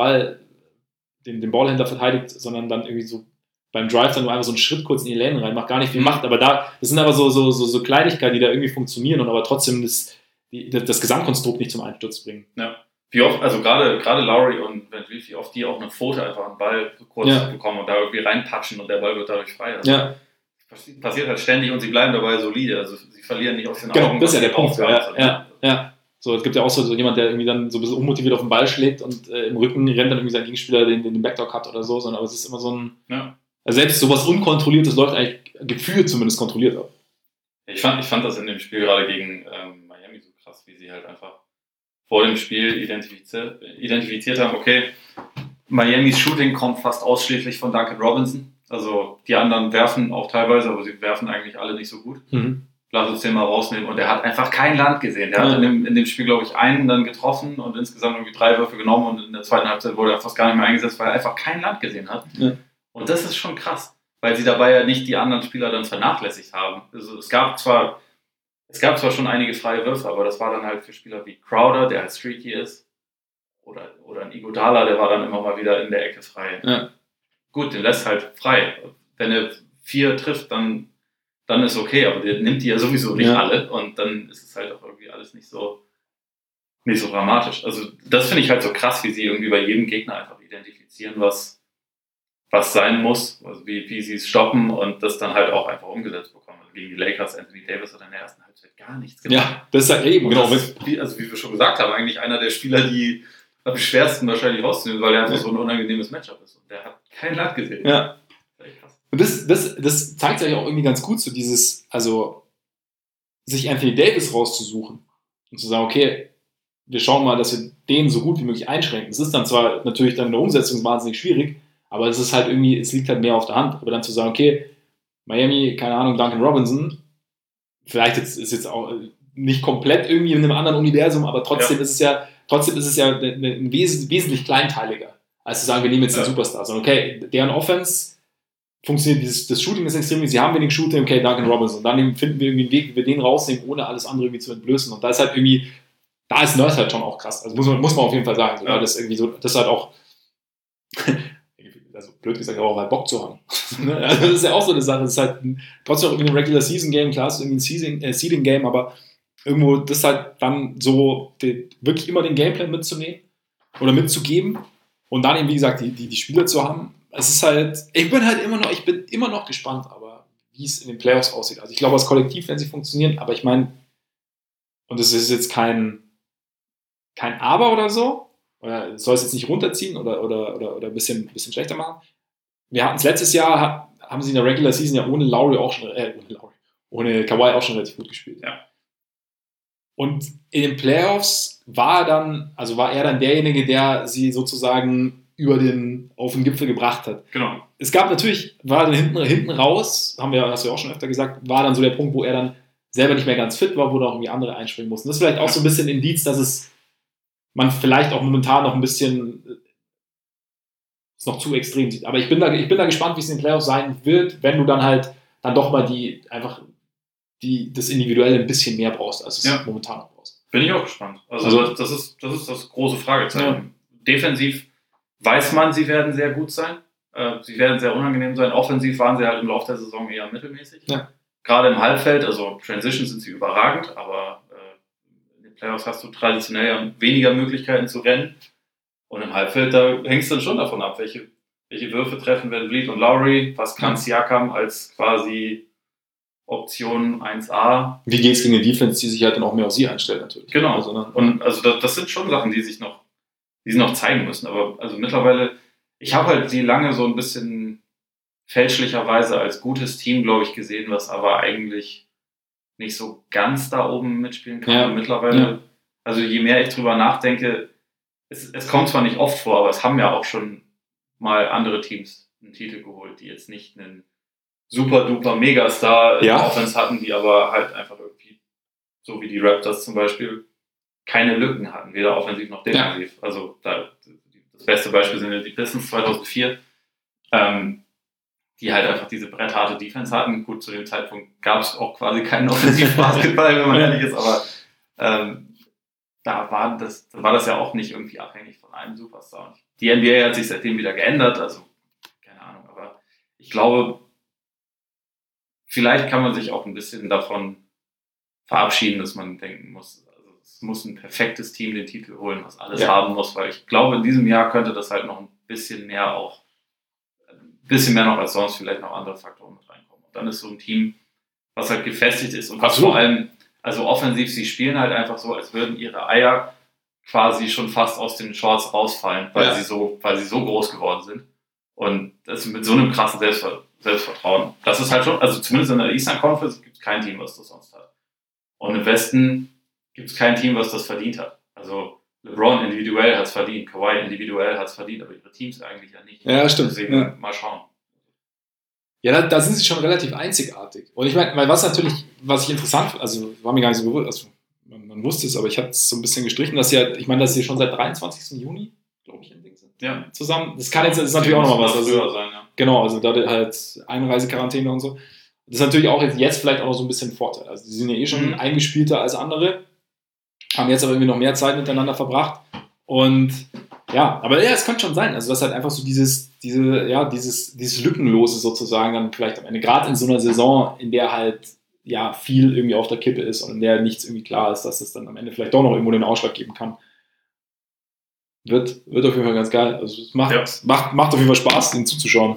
Ballhändler verteidigt, sondern dann irgendwie so beim Drive dann nur einfach so einen Schritt kurz in die Lane rein, macht gar nicht viel macht, aber das sind aber so Kleinigkeiten, die da irgendwie funktionieren und aber trotzdem das Gesamtkonstrukt nicht zum Einsturz bringen. Ja. Wie oft, also gerade Lowry und wie oft die auch eine Pfote einfach einen Ball kurz bekommen und da irgendwie reinpatschen und der Ball wird dadurch frei. Also das passiert halt ständig und sie bleiben dabei solide. Also sie verlieren nicht aus den Augen. Genau, das ist ja der Punkt. Ja. So, es gibt ja auch so jemand, der irgendwie dann so ein bisschen unmotiviert auf den Ball schlägt und im Rücken rennt dann irgendwie sein Gegenspieler den Backdoor hat oder so, aber es ist immer so ein... Ja. Also selbst sowas Unkontrolliertes läuft eigentlich gefühlt zumindest kontrolliert ab. Ich fand das in dem Spiel gerade gegen Miami so krass, wie sie halt einfach vor dem Spiel identifiziert haben, okay, Miamis Shooting kommt fast ausschließlich von Duncan Robinson. Also die anderen werfen auch teilweise, aber sie werfen eigentlich alle nicht so gut. Lass uns den mal rausnehmen. Und er hat einfach kein Land gesehen. Der hat in dem Spiel, glaube ich, einen dann getroffen und insgesamt irgendwie 3 Würfe genommen und in der zweiten Halbzeit wurde er fast gar nicht mehr eingesetzt, weil er einfach kein Land gesehen hat. Ja. Und das ist schon krass, weil sie dabei ja nicht die anderen Spieler dann vernachlässigt haben. Also es gab zwar schon einige freie Würfe, aber das war dann halt für Spieler wie Crowder, der halt streaky ist, oder ein Iguodala, der war dann immer mal wieder in der Ecke frei. Ja. Gut, den lässt halt frei. Wenn er 4 trifft, dann ist okay, aber der nimmt die ja sowieso nicht alle und dann ist es halt auch irgendwie alles nicht so dramatisch. Also das finde ich halt so krass, wie sie irgendwie bei jedem Gegner einfach identifizieren, was sein muss, also wie sie es stoppen und das dann halt auch einfach umgesetzt bekommen. Also gegen die Lakers, Anthony Davis hat in der ersten Halbzeit gar nichts gemacht. Ja, das ist halt eben, genau. Wie wir schon gesagt haben, eigentlich einer der Spieler, die am schwersten wahrscheinlich rauszunehmen, weil er einfach so ein unangenehmes Matchup ist. Und der hat kein Land gesehen. Ja. Und das zeigt sich auch irgendwie ganz gut, so dieses, also sich Anthony Davis rauszusuchen und zu sagen, okay, wir schauen mal, dass wir den so gut wie möglich einschränken. Es ist dann zwar natürlich dann in der Umsetzung wahnsinnig schwierig, aber es ist halt irgendwie, es liegt halt mehr auf der Hand. Aber dann zu sagen, okay, Miami, keine Ahnung, Duncan Robinson, vielleicht ist jetzt auch nicht komplett irgendwie in einem anderen Universum, aber trotzdem ist es ja ein wesentlich kleinteiliger, als zu sagen, wir nehmen jetzt den Superstar. Sondern okay, deren Offense funktioniert, das Shooting ist extrem, sie haben wenig Shooting, okay, Duncan Robinson. Und dann finden wir irgendwie einen Weg, wie wir den rausnehmen, ohne alles andere irgendwie zu entblößen. Und da ist halt irgendwie, da ist Nurse halt schon auch krass. Also muss man auf jeden Fall sagen. So, weil das irgendwie so, das ist halt auch also blöd gesagt, aber auch halt Bock zu haben. Also das ist ja auch so eine Sache. Es ist halt trotzdem auch irgendwie ein Regular-Season-Game, klar, es ist irgendwie ein Seeding-Game, aber irgendwo das halt dann so wirklich immer den Gameplan mitzunehmen oder mitzugeben und dann eben, wie gesagt, die Spieler zu haben. Es ist halt, ich bin immer noch gespannt, aber wie es in den Playoffs aussieht. Also ich glaube, als Kollektiv werden sie funktionieren, aber ich meine, und das ist jetzt kein Aber oder so, oder soll es jetzt nicht runterziehen oder ein bisschen schlechter machen. Wir hatten es letztes Jahr, haben sie in der Regular Season ja ohne Lowry auch schon, ohne Kawhi auch schon relativ gut gespielt. Ja. Und in den Playoffs war er dann derjenige, der sie sozusagen auf den Gipfel gebracht hat. Genau. Es gab natürlich, war dann hinten raus, hast du ja auch schon öfter gesagt, war dann so der Punkt, wo er dann selber nicht mehr ganz fit war, wo da auch irgendwie andere einspringen mussten. Das ist vielleicht auch so ein bisschen Indiz, dass man vielleicht auch momentan noch ein bisschen es noch zu extrem sieht. Aber ich bin da gespannt, wie es in den Playoffs sein wird, wenn du dann halt dann doch mal das Individuelle ein bisschen mehr brauchst, als es momentan noch brauchst. Bin ich auch gespannt. Also das ist das große Fragezeichen. Ja. Defensiv weiß man, sie werden sehr gut sein. Sie werden sehr unangenehm sein. Offensiv waren sie halt im Laufe der Saison eher mittelmäßig. Ja. Gerade im Halbfeld, also Transition sind sie überragend, aber in den Playoffs hast du traditionell ja weniger Möglichkeiten zu rennen. Und im Halbfeld, da hängt es dann schon davon ab, welche Würfe treffen Van Vliet und Lowry, was kann Siakam als quasi Option 1A. Wie geht es gegen eine Defense, die sich halt dann auch mehr auf sie einstellt natürlich. Genau. Und also das sind schon Sachen, die sie noch zeigen müssen. Aber also mittlerweile, ich habe halt sie lange so ein bisschen fälschlicherweise als gutes Team, glaube ich, gesehen, was aber eigentlich nicht so ganz da oben mitspielen kann. Ja. Und mittlerweile, also je mehr ich drüber nachdenke, es kommt zwar nicht oft vor, aber es haben ja auch schon mal andere Teams einen Titel geholt, die jetzt nicht einen super duper Megastar in der Offense hatten, die aber halt einfach irgendwie, so wie die Raptors zum Beispiel, keine Lücken hatten, weder offensiv noch defensiv. Ja. Also das beste Beispiel sind ja die Pistons 2004, die halt einfach diese brettharte Defense hatten. Gut, zu dem Zeitpunkt gab es auch quasi keinen Offensiv-Basketball, wenn man ehrlich ist, aber da war das ja auch nicht irgendwie abhängig von einem Superstar. Die NBA hat sich seitdem wieder geändert, also keine Ahnung, aber ich glaube, vielleicht kann man sich auch ein bisschen davon verabschieden, dass man denken muss, also es muss ein perfektes Team den Titel holen, was alles haben muss, weil ich glaube, in diesem Jahr könnte das halt noch ein bisschen mehr noch als sonst vielleicht noch andere Faktoren mit reinkommen. Und dann ist so ein Team, was halt gefestigt ist und was vor allem, also offensiv, sie spielen halt einfach so, als würden ihre Eier quasi schon fast aus den Shorts rausfallen, weil sie so groß geworden sind. Und das mit so einem krassen Selbstvertrauen. Das ist halt schon, also zumindest in der Eastern Conference gibt es kein Team, was das sonst hat. Und im Westen gibt es kein Team, was das verdient hat. Also LeBron individuell hat es verdient, Kawhi individuell hat es verdient, aber ihre Teams eigentlich ja nicht. Ja, stimmt. Deswegen mal schauen. Ja, da sind sie schon relativ einzigartig. Und ich meine, was ich interessant finde, also war mir gar nicht so bewusst, also man wusste es, aber ich habe es so ein bisschen gestrichen, dass sie schon seit 23. Juni, glaube ich, im Ding sind. Ja. Zusammen. Das ist natürlich auch nochmal was. Also, sein, ja. Genau, also da halt Einreisequarantäne und so. Das ist natürlich auch jetzt vielleicht auch noch so ein bisschen ein Vorteil. Also die sind ja schon eingespielter als andere, haben jetzt aber irgendwie noch mehr Zeit miteinander verbracht. Und aber es könnte schon sein. Also das halt einfach so dieses Lückenlose sozusagen dann vielleicht am Ende, gerade in so einer Saison, in der halt viel irgendwie auf der Kippe ist und in der nichts irgendwie klar ist, dass es dann am Ende vielleicht doch noch irgendwo den Ausschlag geben kann. Wird auf jeden Fall ganz geil. Also es macht auf jeden Fall Spaß, denen zuzuschauen.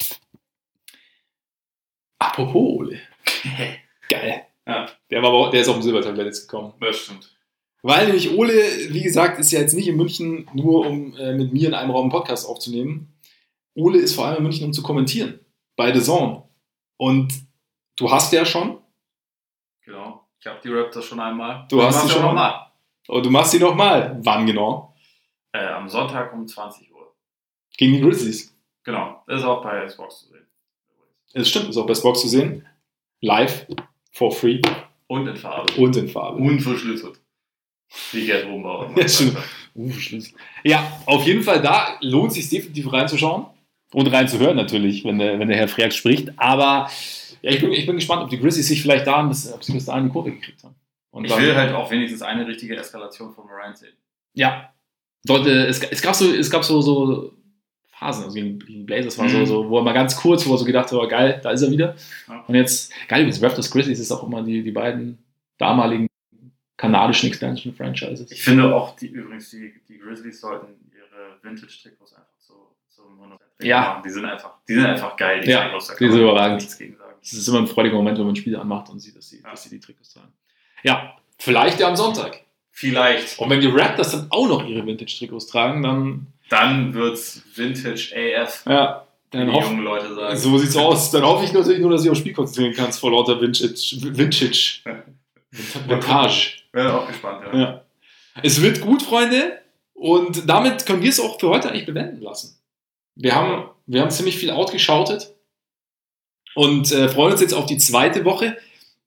Apropos Ole. Geil. Ja. Der ist auf dem Silbertablett jetzt gekommen. Das stimmt. Weil nämlich Ole, wie gesagt, ist ja jetzt nicht in München, nur um mit mir in einem Raum einen Podcast aufzunehmen. Ole ist vor allem in München, um zu kommentieren. Bei The Zone. Und du hast ja schon. Genau. Ich habe die Raptors schon einmal. Du hast sie schon nochmal. Und du machst sie nochmal. Wann genau? Am Sonntag um 20 Uhr. Gegen die Grizzlies. Genau. Das ist auch bei Xbox zu sehen. Das stimmt, ist auch bei Xbox zu sehen. Live. For free. Und in Farbe. Und verschlüsselt. Wie Gerd Rumbauer. Ja, stimmt. Verschlüsselt. Ja, auf jeden Fall, da lohnt es sich definitiv reinzuschauen. Und reinzuhören natürlich, wenn der Herr Freak spricht. Aber ich bin gespannt, ob die Grizzlies sich vielleicht ob sie bis dahin die Kurve gekriegt haben. Und ich will halt auch wenigstens eine richtige Eskalation von Morant sehen. Ja. Es gab so Phasen, also gegen die Blazers war so, wo er mal ganz kurz, wo er so gedacht hat, geil, da ist er wieder. Ja. Und jetzt, geil, übrigens, Raptors Grizzlies ist auch immer die beiden damaligen kanadischen Expansion-Franchises. Ich finde auch, die Grizzlies sollten ihre Vintage-Trikots einfach so Monogramm machen. Die sind einfach geil. Die sind überragend. Nichts gegen sagen. Es ist immer ein freudiger Moment, wenn man ein Spiel anmacht und sieht, dass sie die Trikots tragen. Ja, vielleicht ja am Sonntag. Vielleicht. Und wenn die Raptors dann auch noch ihre Vintage-Trikots tragen, dann wird's Vintage AF. Ja, dann wie die jungen Leute sagen. So sieht's aus. Dann hoffe ich natürlich nur, dass du aufs Spiel konzentrieren kannst vor lauter Vintage. Vintage. Bin auch gespannt, ja. Es wird gut, Freunde. Und damit können wir es auch für heute eigentlich bewenden lassen. Wir haben ziemlich viel outgeschautet und freuen uns jetzt auf die zweite Woche.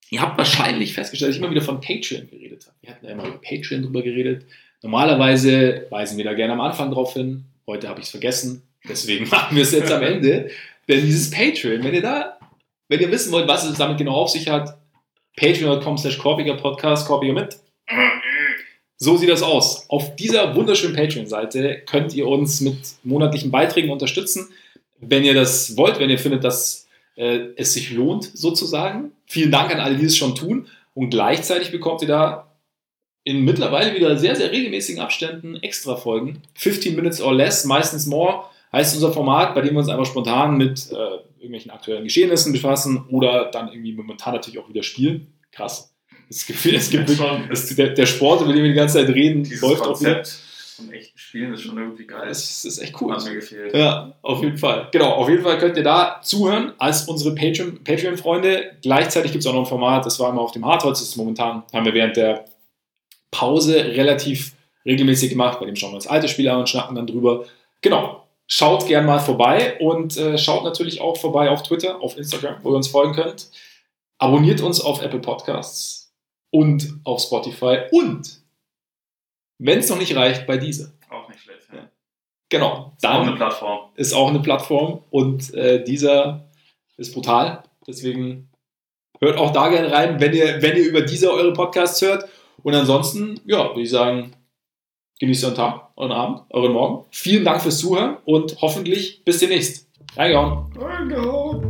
Ihr habt wahrscheinlich festgestellt, dass ich immer wieder von Patreon geredet habe. Wir hatten ja immer über Patreon drüber geredet. Normalerweise weisen wir da gerne am Anfang drauf hin. Heute habe ich es vergessen. Deswegen machen wir es jetzt am Ende. Denn dieses Patreon, wenn ihr wissen wollt, was es damit genau auf sich hat, patreon.com/korbiger-podcast, Korbiger mit. So sieht das aus. Auf dieser wunderschönen Patreon-Seite könnt ihr uns mit monatlichen Beiträgen unterstützen. Wenn ihr das wollt, wenn ihr findet, dass es sich lohnt, sozusagen. Vielen Dank an alle, die es schon tun. Und gleichzeitig bekommt ihr da in mittlerweile wieder sehr, sehr regelmäßigen Abständen extra Folgen. 15 Minutes or less, meistens more, heißt unser Format, bei dem wir uns einfach spontan mit irgendwelchen aktuellen Geschehnissen befassen oder dann irgendwie momentan natürlich auch wieder spielen. Krass. Es gibt wirklich, der Sport, über den wir die ganze Zeit reden, läuft auch wieder. Vom echten Spielen ist schon irgendwie geil. Das ist echt cool. Hat mir gefehlt. Ja, auf jeden Fall. Genau, auf jeden Fall könnt ihr da zuhören als unsere Patreon-Freunde. Gleichzeitig gibt es auch noch ein Format, das war immer auf dem Hardholz, das ist momentan, haben wir während der Pause relativ regelmäßig gemacht, bei dem schauen wir uns alte Spiele an und schnacken dann drüber. Genau, schaut gern mal vorbei und schaut natürlich auch vorbei auf Twitter, auf Instagram, wo ihr uns folgen könnt. Abonniert uns auf Apple Podcasts und auf Spotify und wenn es noch nicht reicht, bei dieser. Auch nicht schlecht, ja. Genau. Ist auch eine Plattform. Ist auch eine Plattform und dieser ist brutal. Deswegen hört auch da gerne rein, wenn ihr über dieser eure Podcasts hört. Und ansonsten, ja, würde ich sagen, genießt euren Tag, euren Abend, euren Morgen. Vielen Dank fürs Zuhören und hoffentlich bis demnächst. Reingehauen.